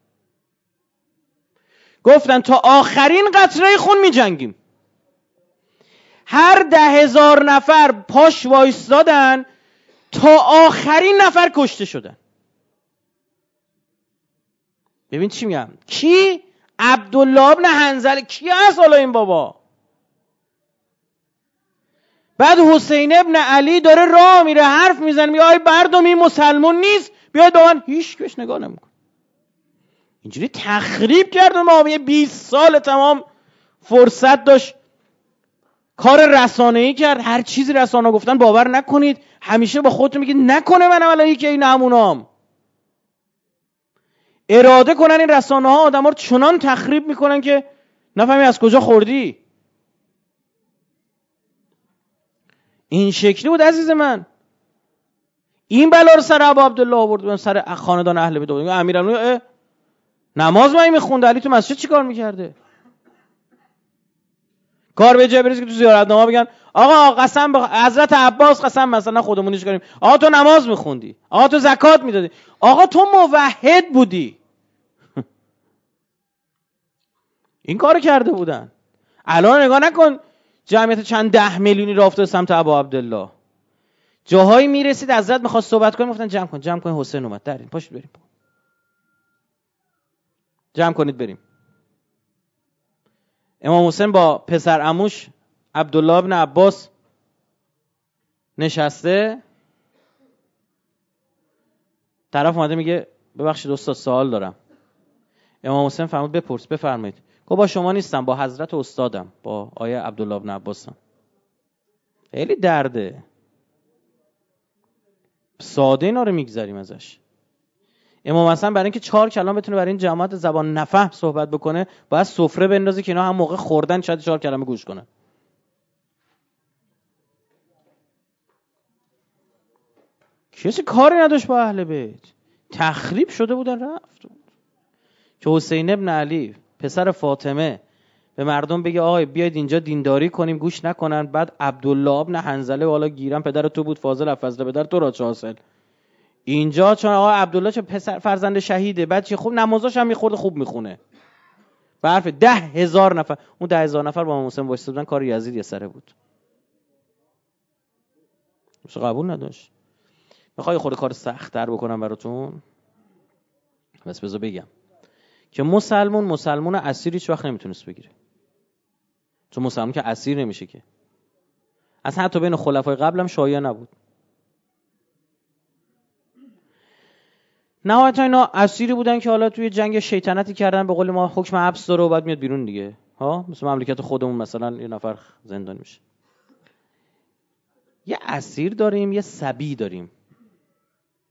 گفتن تا آخرین قطره خون می جنگیم. هر ده هزار نفر پاش وایستادن تا آخرین نفر کشته شدن. ببین چی میگم، کی؟ عبدالله ابن حنظله. کی هست حالا این بابا؟ بعد حسین ابن علی داره راه میره حرف میزنه، میگه آی مردم این مسلمون نیست، بیاید با من. هیچ کس نگاه نمیکنه. اینجوری تخریب کردن. ما یه بیست سال تمام فرصت داشت، کار رسانه‌ای کرد، هر چیزی رسانه گفتن باور نکنید. همیشه با خودتون میگید نکنه منم الان یکی این همونام. اراده کنن این رسانه ها آدم ها رو چنان تخریب میکنن که نفهمی از کجا خوردی. این شکلی بود عزیز من. این بلا رو سر ابو عبدالله آورد، سر خاندان اهل بیت. امیرالمومنین نماز می میخوند، علی تو مسجد چیکار میکرده؟ کار به جای برسه که تو زیارتنامه بگن آقا قسم به حضرت عباس قسم مثلا خودمونیش کنیم، آقا تو نماز میخوندی، آقا تو زکات میدادی، آقا تو موحد بودی. این کارو کرده بودن. الان نگاه نکن جمعیت چند ده میلیونی راه افتاد سمت ابو عبدالله. جاهایی میرسید حضرت میخواست صحبت کنه گفتن جمع کن جمع کن حسین اومد، درین پاشید بریم، جمع کنید بریم. امام حسین با پسر عموش عبدالله ابن عباس نشسته، طرف اومده میگه ببخشید استاد سوال دارم. امام حسین فرمود بپرس. بفرمایید. گفت با شما نیستم، با حضرت استادم، با آیه عبدالله ابن عباسم. خیلی درده، ساده اینا رو میگذاریم ازش. امام حسن برای اینکه چهار کلام بتونه برای این جماعت زبان نفهم صحبت بکنه باید سفره بندازه که اینا هم موقع خوردن شاید چهار کلمه گوش کنن. کسی کاری نداشت با اهل بیت، تخریب شده بودن رفت. که حسین ابن علی پسر فاطمه به مردم بگه آقای بیاید اینجا دینداری کنیم، گوش نکنن. بعد عبدالله ابن حنظله والا گیرم پدر تو بود، فاضل فضل پدر تو را چه حاصل اینجا، چون آقا عبدالله چه پسر فرزند شهیده، بعد چه خوب نمازاش هم میخورده خوب میخونه. به حرف ده هزار نفر، اون ده هزار نفر با امام حسین وایساده بودن، کار یزید یه سره بود. چه قبول نداشت. میخوای خود کار سخت تر بکنم براتون؟ بس بذار بگم که مسلمون مسلمون اسیر هیچ وقت نمیتونست بگیره، چون مسلمون که اسیر نمیشه که. اصلا حتی بین خلفای قبل هم شایعه نبود. نهایتا اینا اسیری بودن که حالا توی جنگ شیطنتی کردن، به قول ما حکم حبس داره و بعد میاد بیرون دیگه. ها مثل مملکت خودمون مثلا یه نفر زندان میشه. یه اسیر داریم، یه صبی داریم.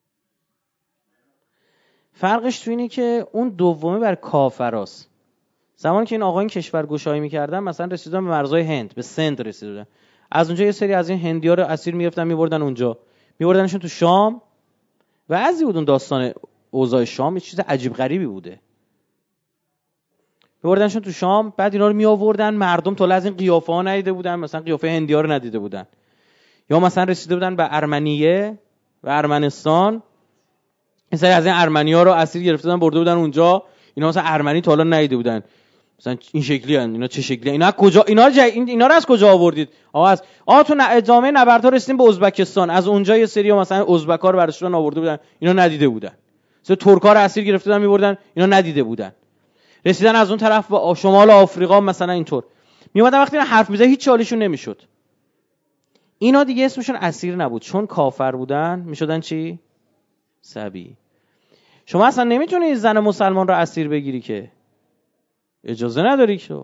فرقش تو اینه که اون دومی بر کافراست، زمانی که این آقایان کشورگشایی می‌کردن مثلا رسیدن به مرزهای هند، به سند رسیدن. از اونجا یه سری از این هندی‌ها رو اسیر می‌گرفتن می‌بردن اونجا. می‌بردنشون تو شام. بعضی بود اون داستان اوضاع شام یه چیز عجیب غریبی بوده. می‌بردنشون تو شام، بعد اینا رو می‌آوردن، مردم تا از این قیافه‌ها ندیده بودن، مثلا قیافه هندی‌ها رو ندیده بودن. یا مثلا رسیده بودن به ارمنیه و ارمنستان، این سری از این ارمنی‌ها رو اسیر گرفته بودن برده بودن اونجا. اینا مثلا ارمنی تا حالا ندیده بودن، مثلا این شکلی ان، اینا چه شکلی، اینا کجا، اینا ج... اینا رو از کجا آوردید؟ آقا از آ تو ادامه نبردها رسیدیم به ازبکستان، از اونجا یه سری مثلا ازبک‌ها رو براشون آورده بودن، اینا ندیده بودن. مثلا ترک‌ها رو اسیر گرفته بودن می‌بردن، اینا ندیده بودن. رسیدن از اون طرف به شمال آفریقا مثلا اینطور میومدن، وقتی حرف می‌زدن هیچ چالشون نمی‌شد. اینا دیگه اسمشون اسیر نبود، چون کافر بودن میشدن چی؟ صبی. شما اصلا نمیتونی زن مسلمان رو اسیر بگیری که، اجازه نداری که،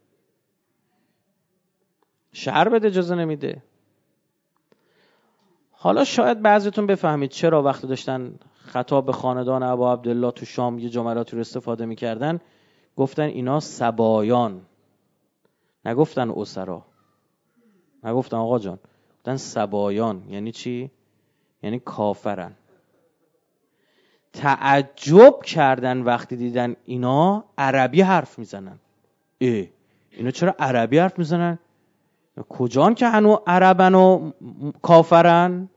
شرع بده اجازه نمیده. حالا شاید بعضیتون بفهمید چرا وقتی داشتن خطاب به خاندان ابا عبدالله تو شام یه جملاتی رو استفاده میکردن، گفتن اینا سبایان، نگفتن اسرا، نگفتن آقا جان، گفتن سبایان. یعنی چی؟ یعنی کافرن. تعجب کردن وقتی دیدن اینا عربی حرف میزنن. ای اینا چرا عربی حرف میزنن؟ کجان که هنو عربن و کافرن؟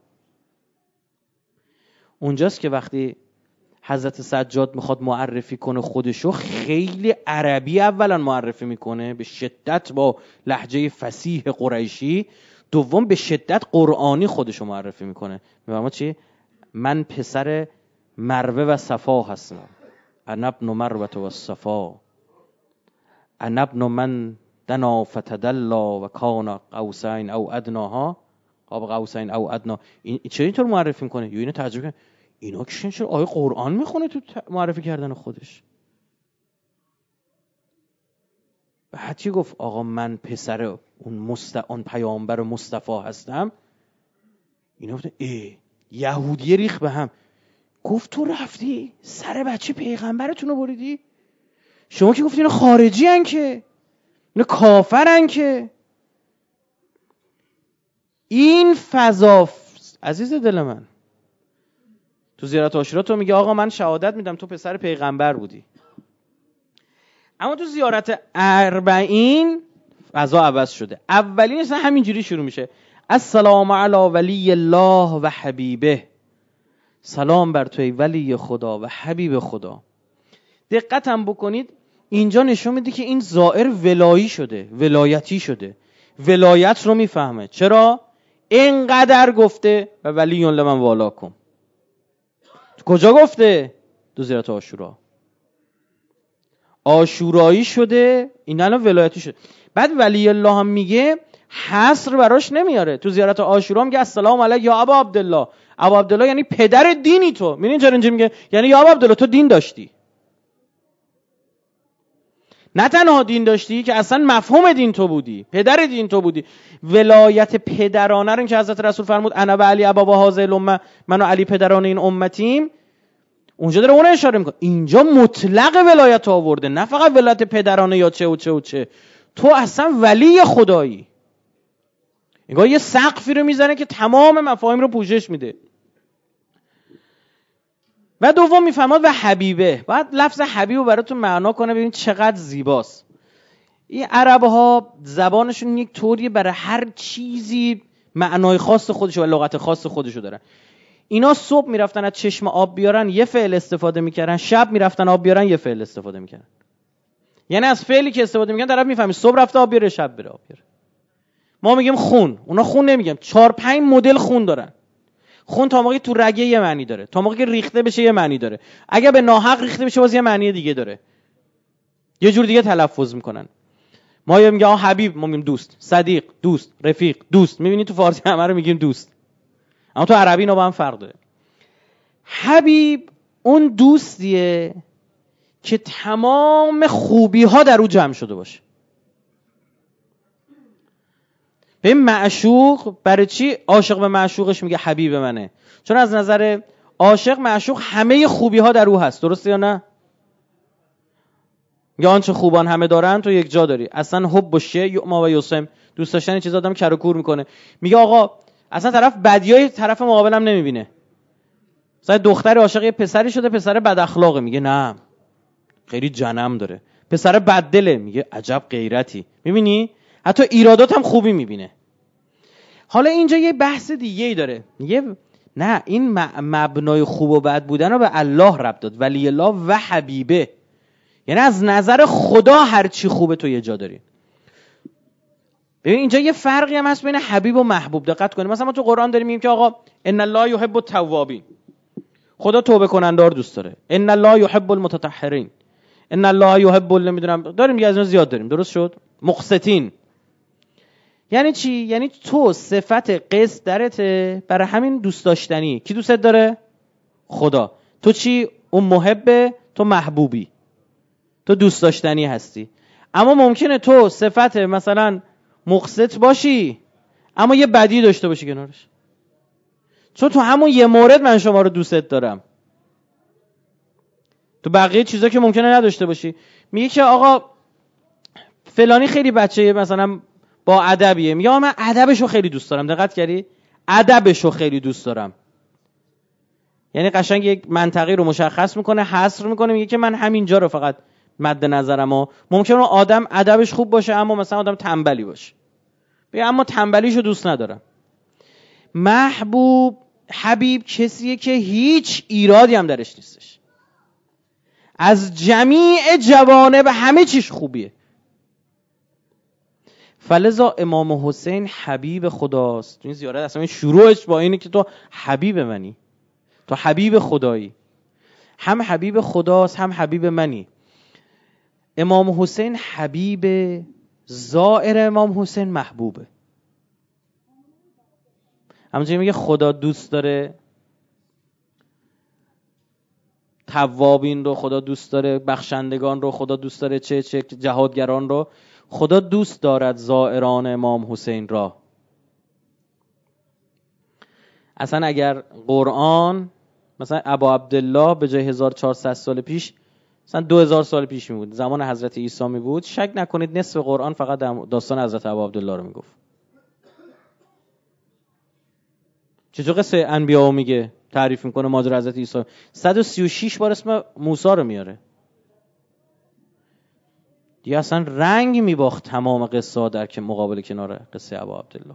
اونجاست که وقتی حضرت سجاد میخواد معرفی کنه خودشو، خیلی عربی اولا معرفی میکنه، به شدت با لهجه فصیح قریشی. دوم به شدت قرآنی خودشو معرفی میکنه. میفهمید چی؟ من پسر مروه و صفا هستم، انا ابن مروه و صفا، انا ابن من دنا فتدلا و کان قوسین او ادناها، قاب قوسین او ادنا. این چرا اینطور معرفی میکنه؟ یا اینو تعجب کنه اینا کشن چرا آیه قرآن میخونه تو معرفی کردن خودش؟ بعد چی گفت؟ آقا من پسر اون مست اون پیامبر مصطفی هستم. اینا گفت ای یهودی ریخ به هم، گفت تو رفتی سر بچه پیغمبرتون رو بریدی؟ شما که گفتی اینا خارجی هن، که اینا کافرن. که این فضا عزیز دل من تو زیارت عاشورا تو میگه آقا من شهادت میدم تو پسر پیغمبر بودی، اما تو زیارت اربعین فضا عوض شده. اولین اصلا همینجوری شروع میشه، السلام علی ولی الله و حبیبه، سلام بر توی ولی خدا و حبیب خدا. دقت هم بکنید اینجا نشون میده که این زائر ولایی شده، ولایتی شده، ولایت رو میفهمه. چرا؟ اینقدر گفته و ولی لمن والاکم. کجا گفته؟ تو زیارت عاشورا. عاشورایی شده، این الان ولایتی شده. بعد ولی الله هم میگه حصر براش نمیاره. تو زیارت عاشورا میگه السلام علیک یا ابا عبدالله. ابا عبدالله یعنی پدر دینی تو. میبینی اینجا اینجا میگه یعنی یا ابا عبدالله تو دین داشتی. نه تنها دین داشتی که اصلا مفهوم دین تو بودی، پدر دین تو بودی. ولایت پدرانه رو که حضرت رسول فرمود انا و علی ابا و هذه الامه، من و علی پدران این امتیم، اونجا داره اون اشاره میکنه. اینجا مطلق ولایت آورده، نه فقط ولایت پدرانه یا چه و چه و چه. تو اصلا ولی خدایی. انگار یه سقفی رو میزنه که تمام مفاهیم رو پوشش میده. و دوم میفهمد و حبیبه. بعد لفظ حبیب رو براتون معنا کنه ببین چقدر زیباست. این عرب‌ها زبانشون یک طوریه، برای هر چیزی معنای خاص خودشو و لغت خاص خودشو دارن. اینا صبح میرفتن از چشم آب بیارن یه فعل استفاده میکردن، شب میرفتن آب بیارن یه فعل استفاده میکردن. یعنی از فعلی که استفاده میکنن طرف میفهمی صبح رفته آب بیاره، شب بره آب بیاره. ما میگیم خون، اونا خون نمیگن. چهار پنج مدل خون دارن. خون تا موقعی تو رگه یه معنی داره، تا موقعی که ریخته بشه یه معنی داره، اگه به ناحق ریخته بشه باز یه معنی دیگه داره، یه جور دیگه تلفظ میکنن. ما یا میگیم آ حبیب، ما میگیم دوست، صدیق دوست، رفیق دوست. میبینی تو فارسی همه رو میگیم دوست، اما تو عربی اینا با هم فرق داره. حبیب اون دوستیه که تمام خوبی ها در او جمع شده باشه. به معشوق برای چی عاشق به معشوقش میگه حبیب منه؟ چون از نظر عاشق معشوق همه خوبی ها در او هست. درسته یا نه؟ یا آنچه خوبان همه دارن تو یک جا داری. اصلا حب و شی یعما و یسم، دوست داشتن این چیزا آدم کر و کور میکنه. میگه آقا اصلا طرف بدیای طرف مقابلم نمیبینه. مثلا دختری عاشق یه پسری شده، پسر بد اخلاقه، میگه نه خیلی جنم داره. پسر بددله، میگه عجب غیرتی. میبینی حتی ایرادات هم خوبی میبینه. حالا اینجا یه بحث دیگه ای داره، میگه نه این مبنای خوب و بد بودن رو به الله ربط داد، ولی الله و حبیبه، یعنی از نظر خدا هر چی خوبه تو یه جا داری. ببین اینجا یه فرقی هم هست بین حبیب و محبوب. دقت کنید مثلا ما تو قرآن داریم میگیم که آقا ان الله یحب التوابین، خدا توبه کننده رو دوست داره. ان الله یحب المتطهرین، ان الله یحب، نمیدونم داریم دیگه از اون زیاد داریم. درست شد؟ مقسطین. یعنی چی؟ یعنی تو صفت قسط درته، برای همین دوست داشتنی. کی دوستت داره؟ خدا. تو چی؟ اون محبه، تو محبوبی، تو دوست داشتنی هستی. اما ممکنه تو صفت مثلا مقسط باشی اما یه بدی داشته باشی کنارش، چون تو همون یه مورد من شما رو دوستت دارم، تو بقیه چیزا که ممکنه نداشته باشی. میگه که آقا فلانی خیلی بچه مثلا با ادبیه، میگه من ادبشو خیلی دوست دارم. دقت کردی؟ ادبشو خیلی دوست دارم، یعنی قشنگ یک منطقه رو مشخص میکنه، حصر میکنه، میگه که من همینجا رو فقط مد نظرم. و ممکنه آدم ادبش خوب باشه اما مثلا آدم تنبلی باشه، بگه اما تنبلیشو دوست ندارم. محبوب، حبیب کسیه که هیچ ایرادی هم درش نیستش، از جمیع جوانب همه چیش خوبیه. فلذا امام حسین حبیب خداست. این زیارت اصلا شروعش با اینه که تو حبیب منی، تو حبیب خدایی، هم حبیب خداست هم حبیب منی. امام حسین حبیب، زائر امام حسین محبوبه. همونجوری میگه خدا دوست داره توابین رو، خدا دوست داره بخشندگان رو، خدا دوست داره چه چه جهادگران رو، خدا دوست دارد زائران امام حسین را. اصلا اگر قرآن مثلا ابا عبدالله به جای هزار و چهارصد سال پیش مثلا دو هزار سال پیش می بود، زمان حضرت عیسی می بود، شک نکنید نصف قرآن فقط داستان حضرت ابا عبدالله رو میگفت. چطور قصه انبیاء میگه، تعریف میکنه ماجرا حضرت عیسی، صد و سی و شش بار اسم موسی رو میاره. دیگه اصلا رنگ میباخت تمام قصه ها در که مقابل کنار قصه ابا عبدالله.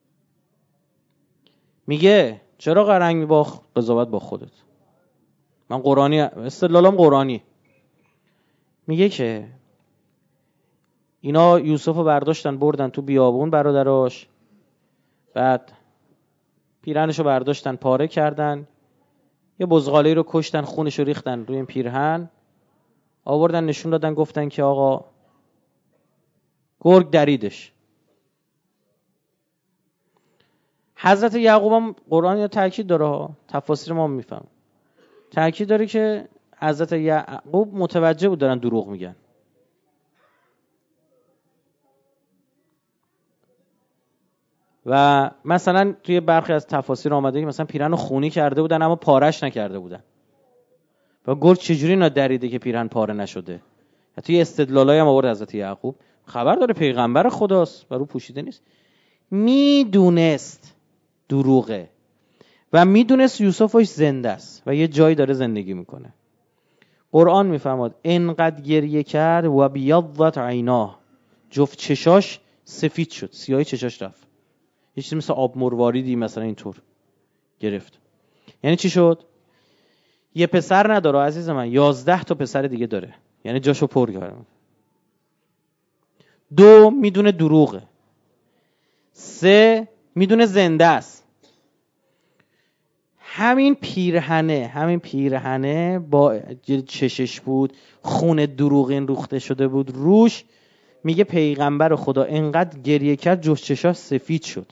میگه چرا رنگ میباخت؟ قضاوت با خودت. من قرآنی، استدلالم قرآنی. میگه که اینا یوسف رو برداشتن بردن تو بیابون برادراش، بعد پیرهنشو برداشتن پاره کردن، یه بزغاله رو کشتن، خونشو ریختن روی این پیرهن، آوردن نشون دادن، گفتن که آقا گرگ دریدش. حضرت یعقوب هم قرآن یا تاکید داره ها، تفاسیر ما میفهم تاکید داره که حضرت یعقوب متوجه بود دارن دروغ میگن. و مثلا توی برخی از تفاسیر آمده که مثلا پیرهن خونی کرده بودن اما پارش نکرده بودن. و گرگ چجوری اینا دریده که پیرهن پاره نشده؟ توی استدلالای هم آورد حضرت یعقوب خبر داره پیغمبر خداست و رو پوشیده نیست، میدونست دروغه و میدونست یوسفش زنده است و یه جایی داره زندگی میکنه. قرآن میفرماد انقدر گریه کرد و بیضت عیناه، جفت چشاش سفید شد، سیاهی چشاش رفت، یه چیزی مثل آب مرواریدی مثلا اینطور گرفت. یعنی چی شد؟ یه پسر نداره عزیز من، یازده تا پسر دیگه داره، یعنی جاشو پر کرده. دو، میدونه دروغه. سه، میدونه زنده است. همین پیرهنه همین پیرهنه با چشش بود، خون دروغین روخته شده بود روش. میگه پیغمبر خدا انقدر گریه کرد جفت چشاش سفید شد.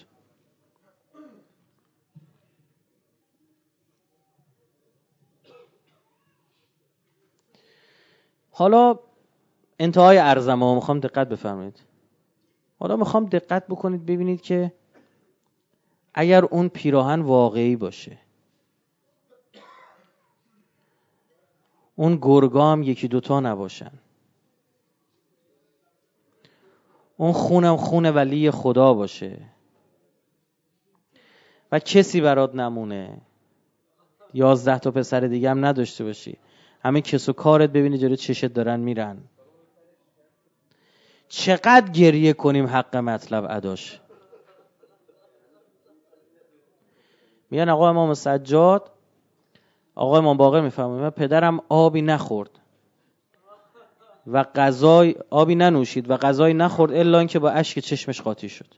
حالا انتهای عرضم ها میخوام دقت بفرمایید. حالا میخوام دقت بکنید ببینید که اگر اون پیراهن واقعی باشه، اون گرگا هم یکی دوتا نباشن، اون خونم خون ولی خدا باشه و کسی برات نمونه، یازده تا پسر دیگه هم نداشته باشی، همه کس و کارت ببینی جلوی چشت دارن میرن. چقدر گریه کنیم حق مطلب اداش. میگن آقا امام سجاد، آقا امام باقر میفهمه پدرم آبی نخورد و غذای آبی ننوشید و غذایی نخورد الا اینکه با اشک چشمش قاطی شد.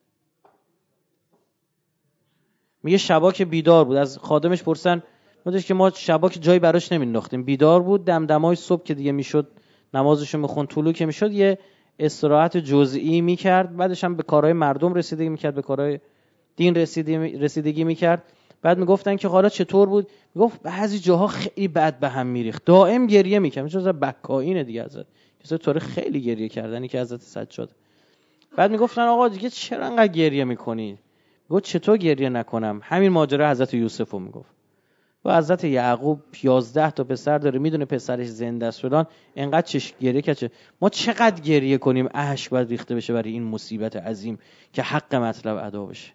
میگه شبا که بیدار بود، از خادمش پرسن میگه که ما شبا که جایی براش نمینداختیم، بیدار بود، دمدمای صبح که دیگه میشد نمازشو میخوند، طلوع که میشد یه استراحت جزئی میکرد، بعدش هم به کارهای مردم رسیدگی میکرد، به کارهای دین رسیدگی رسیدگی میکرد. بعد میگفتن که حالا چطور بود؟ میگفت بعضی جاها خیلی بد به هم میریخت، دائم گریه میکرد، چون بکائین دیگه حضرت کسا طور خیلی گریه کردنی که حضرت سجاد. بعد میگفتن آقا دیگه چرا انقدر گریه میکنی؟ میگفت چطور گریه نکنم؟ همین ماجرا حضرت یوسفو میگفت. و حضرت یعقوب یازده تا پسر داره، میدونه پسرش زنده است فلان، انقدر چش گریه کرد. ما چقدر گریه کنیم اشک باید ریخته بشه برای این مصیبت عظیم که حق مطلب ادا بشه.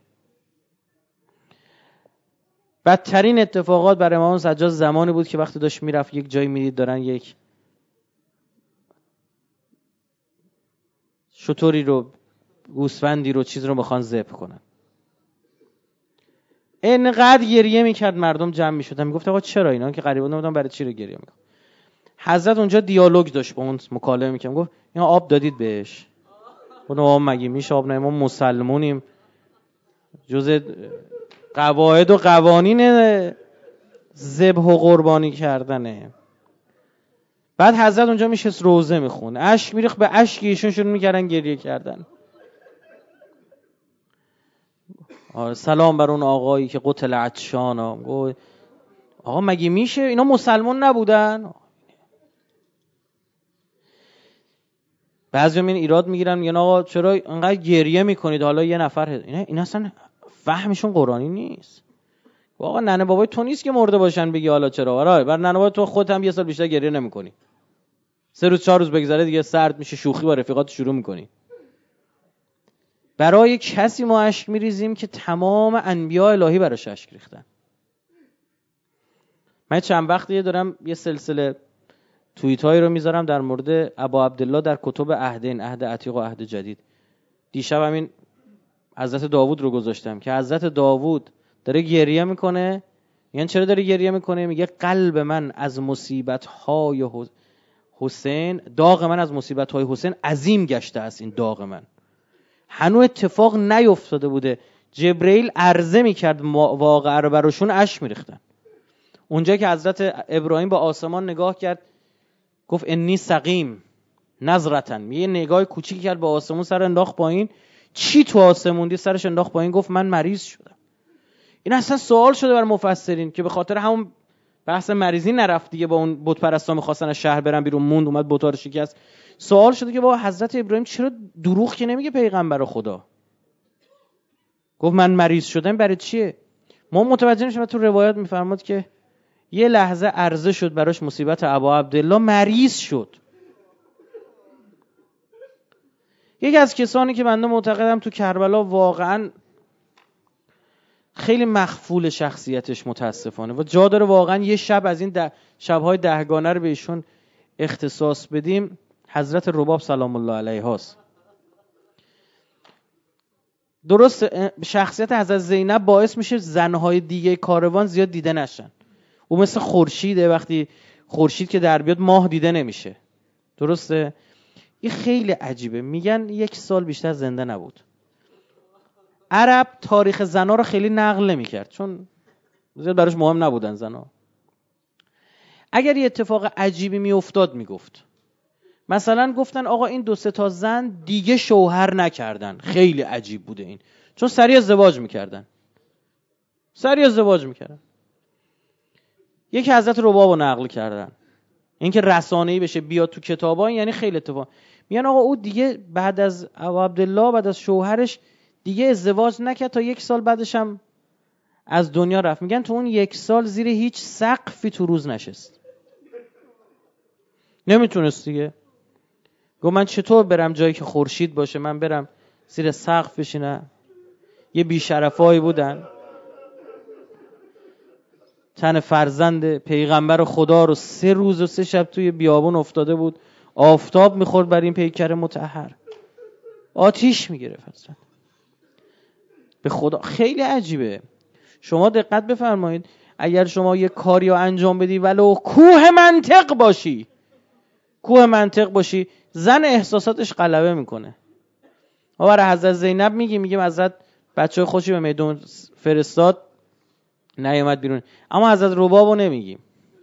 بدترین اتفاقات برای امام سجاد زمانی بود که وقتی داشت میرفت یک جایی میدید دارن یک شتری رو، گوسفندی رو، چیز رو بخوان ذبح کنن. اینقدر گریه میکرد مردم جمع میشدن، میگفت آقا چرا اینا که غریبا نمیدونن برای چی رو گریه میکنن. حضرت اونجا دیالوگ داشت با اون، مکالمه میکنه، گفت اینا آب دادید بهش؟ گفت آب مگه میشه آب؟ نه ما مسلمونیم، جز قواعد و قوانین ذبح و قربانی کردنه. بعد حضرت اونجا میشست روزه میخونه، اشک میریخت، به اشک ایشون شروع میکردن گریه کردن. سلام بر اون آقایی که قتل عطشانا. گفت آقا مگه میشه اینا مسلمان نبودن؟ بعضی من ایراد میگیرن، میگن آقا چرا انقدر گریه میکنید؟ حالا یه نفر اینا این اصلا فهمشون قرآنی نیست. آقا ننه بابای تو نیست که مرده باشن بگی حالا چرا؟ آره بر ننه بابای تو خودت هم یه سال بیشتر گریه نمیکنی، سه روز چهار روز بگذره دیگه سرد میشه، شوخی با رفیقات شروع میکنی. برای کسی ما اشک میریزیم که تمام انبیاء الهی براش اشک ریختن. من چند وقتیه دارم یه سلسله توییت هایی رو میذارم در مورد ابا عبدالله در کتب عهدین، عهد عتیق و عهد جدید. دیشب همین حضرت داوود رو گذاشتم که حضرت داوود داره گریه میکنه. یعنی چرا داره گریه میکنه؟ میگه قلب من از مصیبت های حسین، داغ من از مصیبت های حسین عظیم گشته است. این داغ من هنوز اتفاق نیفتاده بوده، جبرئیل عرضه میکرد واقعه رو براشون، اشک میریختن. اونجا که حضرت ابراهیم با آسمان نگاه کرد گفت انی سقیم نظرتن، یه نگاه کوچیکی کرد به آسمون، سر انداخت پایین. چی تو آسمون دی؟ سرش انداخت پایین، گفت من مریض شدم. این اصلا سوال شده بر مفسرین که به خاطر همون بحث مریضی نرفت دیگه، با اون بت پرستا می‌خواستن از شهر برن بیرون، موند اومد بت‌ها رو شکست. سوال شده که با حضرت ابراهیم چرا دروغ که نمیگه پیغمبر خدا؟ گفت من مریض شدم، برای چیه؟ ما متوجه نشیم. تو روایات میفرماد که یه لحظه عرضه شد براش مصیبت ابا عبدالله، مریض شد. یکی از کسانی که بنده معتقدم تو کربلا واقعاً خیلی مخفول شخصیتش متاسفانه و جا داره واقعاً یه شب از این ده شب‌های دهگانه رو به ایشون اختصاص بدیم، حضرت رباب سلام الله علیه هاست. درست شخصیت حضرت زینب باعث میشه زنهای دیگه کاروان زیاد دیده نشن. او مثل خورشیده، وقتی خورشید که در بیاد ماه دیده نمیشه. درسته؟ این خیلی عجیبه. میگن یک سال بیشتر زنده نبود. عرب تاریخ زنا رو خیلی نقل نمی‌کرد چون زیاد براش مهم نبودن زنا. اگر یه اتفاق عجیبی میافتاد میگفت. مثلا گفتن آقا این دو سه تا زن دیگه شوهر نکردن، خیلی عجیب بوده این، چون سریع ازدواج میکردن. سریع ازدواج میکردن. یکی حضرت ربابو نقل کردن، اینکه رسانه‌ای بشه بیاد تو کتابا، یعنی خیلی اتفاق. میگن آقا او دیگه بعد از ابا عبدالله، بعد از شوهرش دیگه ازدواج نکرد تا یک سال بعدش هم از دنیا رفت. میگن تو اون یک سال زیر هیچ سقفی تو روز نشست، نمیتونست دیگه. گفت من چطور برم جایی که خورشید باشه؟ من برم زیر سقف بشینم؟ یه بیشرفایی بودن، تن فرزند پیغمبر خدا رو سه روز و سه شب توی بیابون افتاده بود، آفتاب میخورد بر این پیکر مطهر، آتیش میگرفت اصلا. به خدا خیلی عجیبه. شما دقت بفرمایید، اگر شما یه کاری رو انجام بدی ولو کوه منطق باشی، کوه منطق باشی، زن احساساتش غلبه میکنه. ما برای حضرت زینب میگیم میگیم حضرت بچه خوشی به میدون فرستاد نیامد بیرون، اما حضرت ربابو نمیگیم.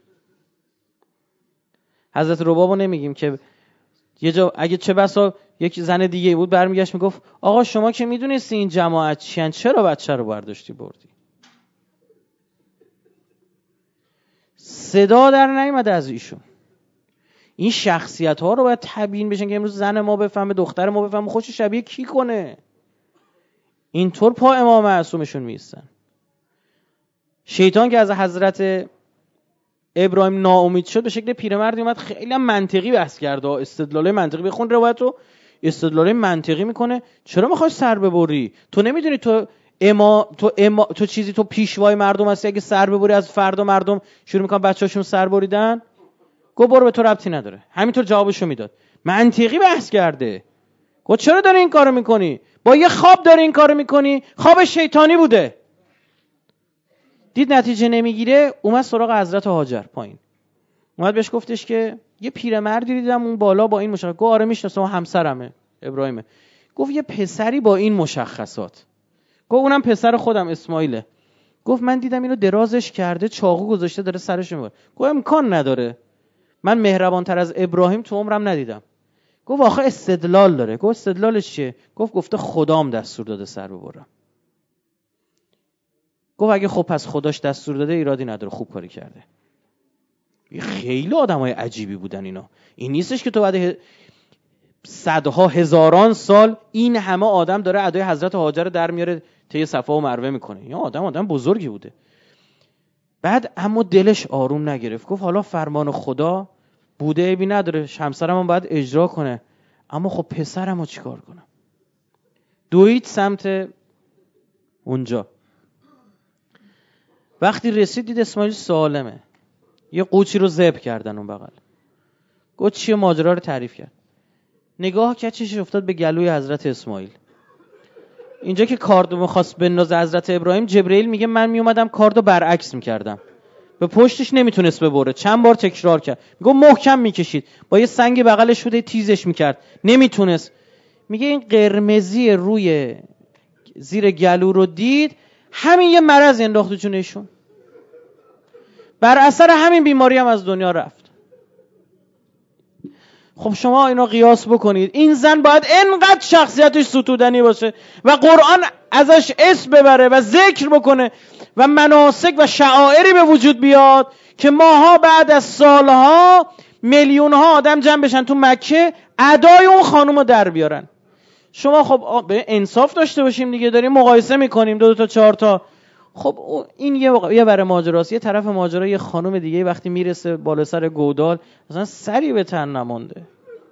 حضرت ربابو نمیگیم که یه جا اگه چه بسا یک زن دیگه بود برمیگشت میگفت آقا شما که میدونستی این جماعت چیان، چرا بچه رو برداشتی بردی؟ صدا در نیامده از ایشون. این شخصیت ها رو باید تبیین بشن که امروز زن ما بفهمه، دختر ما بفهمه خودش شبیه کی کنه. اینطور پا امام معصومشون میستن. شیطان که از حضرت ابراهیم ناامید شد به شکل پیرمردی اومد خیلی هم منطقی بحث کرد، استدلال منطقی. بخون روایتو، استدلال منطقی میکنه. چرا میخوای سر ببری؟ تو نمیدونی تو اما تو اما تو چیزی تو پیشوای مردم هستی؟ اگه سر ببری از فردا مردم شروع میکنن بچه‌هاشون سر بریدن. گو برو، به تو ربطی نداره. همینطور جوابشو میداد. منطقی بحث کرده. گو چرا داری این کارو میکنی؟ با یه خواب داری این کارو میکنی؟ خواب شیطانی بوده. دید نتیجه نمیگیره، اومد سراغ حضرت هاجر پایین. اومد بهش گفتش که یه پیرمردی دیدم اون بالا با این مشخصات. گفت آره میشناسم، همسرمه، ابراهیمه. گفت یه پسری با این مشخصات. گفت اونم پسر خودم اسماعیله. گفت من دیدم اینو درازش کرده، چاقو گذاشته داره سرش میبره. گفت امکان نداره، من مهربانتر از ابراهیم تو عمرم ندیدم. گفت آخه استدلال داره. گفت استدلالش چیه؟ گفت گفته خدام دستور داده سر ببرم. گفت اگه خب پس خداش دستور داده ایرادی نداره، خوب کاری کرده. خیلی آدمای عجیبی بودن اینا. این نیستش که تو بعد صدها هزاران سال این همه آدم داره ادای حضرت هاجر رو در میاره طی صفا و مروه میکنه. یا آدم آدم بزرگی بوده. بعد اما دلش آروم نگرفت. گفت حالا فرمان خدا بوده، عیبی نداره، همسرم باید اجرا کنه، اما خب پسرمو چیکار کنم؟ دوید سمت اونجا. وقتی رسید دید اسماعیل سالمه. یه قوچی رو ذبح کردن اون بغل. گفت چیه ماجرا رو تعریف کرد. نگاه کرد چشش افتاد به گلوی حضرت اسماعیل. اینجا که کاردو می‌خواست بندازه حضرت ابراهیم، جبرئیل میگه من میومدم کاردو برعکس می‌کردم. به پشتش نمیتونست ببره، چند بار تکرار کرد. میگه محکم میکشید، با یه سنگ بغلش شده تیزش میکرد، نمیتونست. میگه این قرمزی روی زیر گلو رو دید، همین یه مرض انداخت تو جونشون. بر اثر همین بیماری هم از دنیا رفت. خب شما اینو قیاس بکنید. این زن باید انقدر شخصیتش ستودنی باشه و قرآن ازش اسم ببره و ذکر بکنه و مناسک و شعائری به وجود بیاد که ماها بعد از سالها میلیون ها آدم جمع بشن تو مکه ادای اون خانوم رو در بیارن. شما خب به انصاف داشته باشیم دیگه، داریم مقایسه میکنیم دو, دو تا چهار تا. خب این یه وق... یه بره ماجراست. یه طرف ماجرا یه خانم دیگه وقتی میرسه بالا سر گودال مثلا سری به تن نمونده،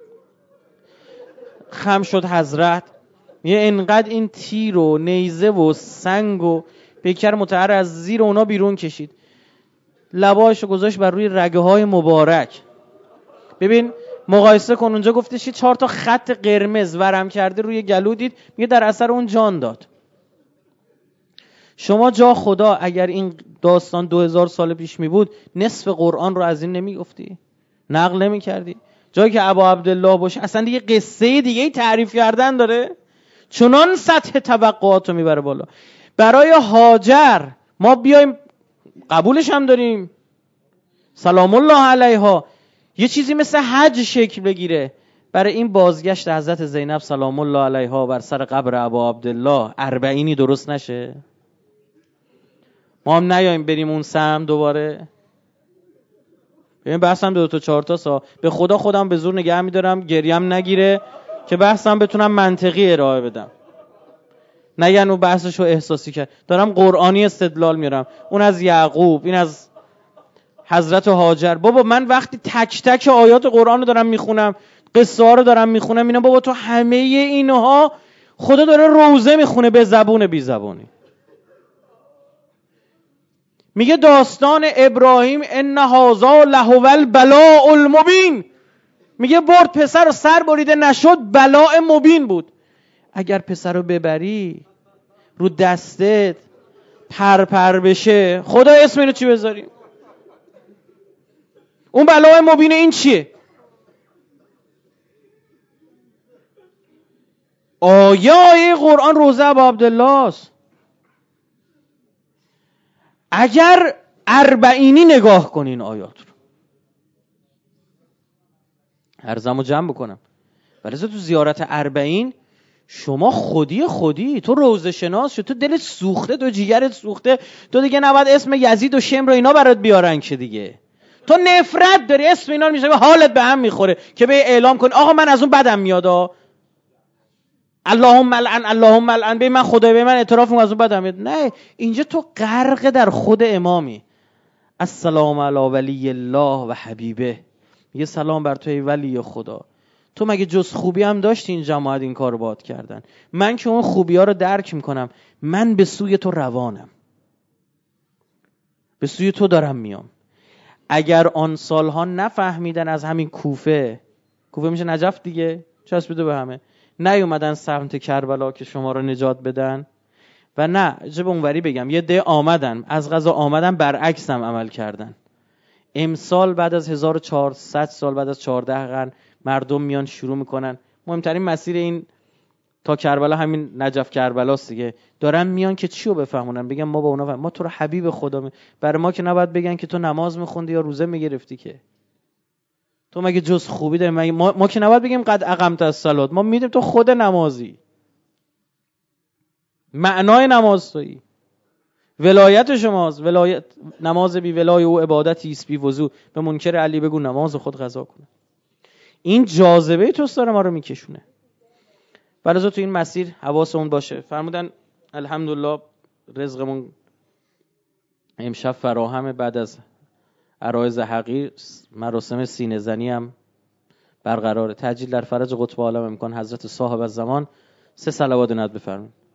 خم شد حضرت. یه انقدر این تیر و نیزه و سنگ و پیکر مطهر از زیر اونا بیرون کشید، لباشو گذاشت بر روی رگه های مبارک. ببین مقایسه کن، اونجا گفتش که چهار تا خط قرمز ورم کرده روی گلو دید، میگه در اثر اون جان داد. شما جا خدا اگر این داستان دو هزار سال پیش می بود نصف قرآن رو از این نمی گفتی، نقل نمی کردی. جایی که ابا عبدالله باشه اصلا دیگه قصه دیگه تعریف کردن داره، چنان سطح توقعات رو میبره بالا. برای هاجر ما بیایم قبولش هم داریم، سلام الله علیها، یه چیزی مثل حج شکل بگیره. برای این بازگشت حضرت زینب سلام الله علیها بر سر قبر ابا عبدالله اربعینی درست نشه؟ ما هم نیاییم بریم اون سم دوباره. ببین بحثم دو تا چهار تا سا به خدا خودم به زور نگه می‌دارم گریم نگیره که بحثم بتونم منطقی ارائه بدم. نگن اون بحثشو احساسی کرد. دارم قرآنی استدلال میارم، اون از یعقوب، این از حضرت هاجر. بابا من وقتی تک تک آیات قرآن رو دارم میخونم قصه ها رو دارم میخونم اینا بابا تو همه اینها خدا داره روزه میخونه به زبون بی زبونی. میگه داستان ابراهیم ان هذا لهو البلاء المبین، میگه برد پسر رو سر بریده نشد، بلاء مبین بود. اگر پسر رو ببری رو دستت پر پر بشه، خدا اسم اینو چی بذاریم؟ اون بلاء مبین این چیه؟ آیه آیه قرآن روزه ابا عبدالله است. اگر اربعینی نگاه کنین آیات رو، عرضمو جمع بکنم، ولی تو زیارت اربعین شما خودی خودی تو روزه شناس شد، تو دلت سوخته، تو جیگرت سوخته، تو دیگه نباید اسم یزید و شمر و اینا برات بیارن که دیگه تو نفرت داری، اسم اینا میشه حالت به هم میخوره که به اعلام کن آقا من از اون بدم میاد، اللهم لعن اللهم لعن، به من خدای به من اعتراف کنم از اون بدم میاد. نه، اینجا تو غرق در خود امامی. السلام علی ولی الله و حبیبه، میگه سلام بر تو ای ولی خدا. تو مگه جز خوبی هم داشتی این جماعت این کارو باهات کردن؟ من که اون خوبی ها رو درک میکنم، من به سوی تو روانم، به سوی تو دارم میام. اگر آن سالها نفهمیدن از همین کوفه، کوفه میشه نجف دیگه، چسبیده به همه، نیومدن سمت کربلا که شما رو نجات بدن، و نه جب اونوری بگم یه ده آمدن از قضا آمدن برعکس هم عمل کردن. امسال بعد از هزار و چهارصد سال، بعد از چهارده قرن مردم میان شروع میکنن. مهمترین مسیر این تا کربلا همین نجف کربلاست دیگه. دارن میان که چی رو بفهمونن، بگن ما با اونا ما تو رو حبیب خدا می... برای ما که نباید بگن که تو نماز میخوندی یا روزه میگرفتی، که تو مگه جز خوبی داری؟ مگه ما, ما که نباید بگیم قد اقمت الصلاه، ما میدیم تو خود نمازی، معنای نماز تویی، ولایت شماست. ولایت نماز بی ولای او عبادتی است بی وضو، به منکر علی بگو نماز خود قضا کنه. این جاذبه توست داره ما رو میکشونه. بلازا تو این مسیر حواسمون باشه. فرمودن الحمدلله رزقمون امشب فراهمه، بعد از عرایض حقیر مراسم سینه زنی هم برقراره. تجلیل در فرج قطب عالم امکان حضرت صاحب الزمان سه صلوات نعت بفرمایید.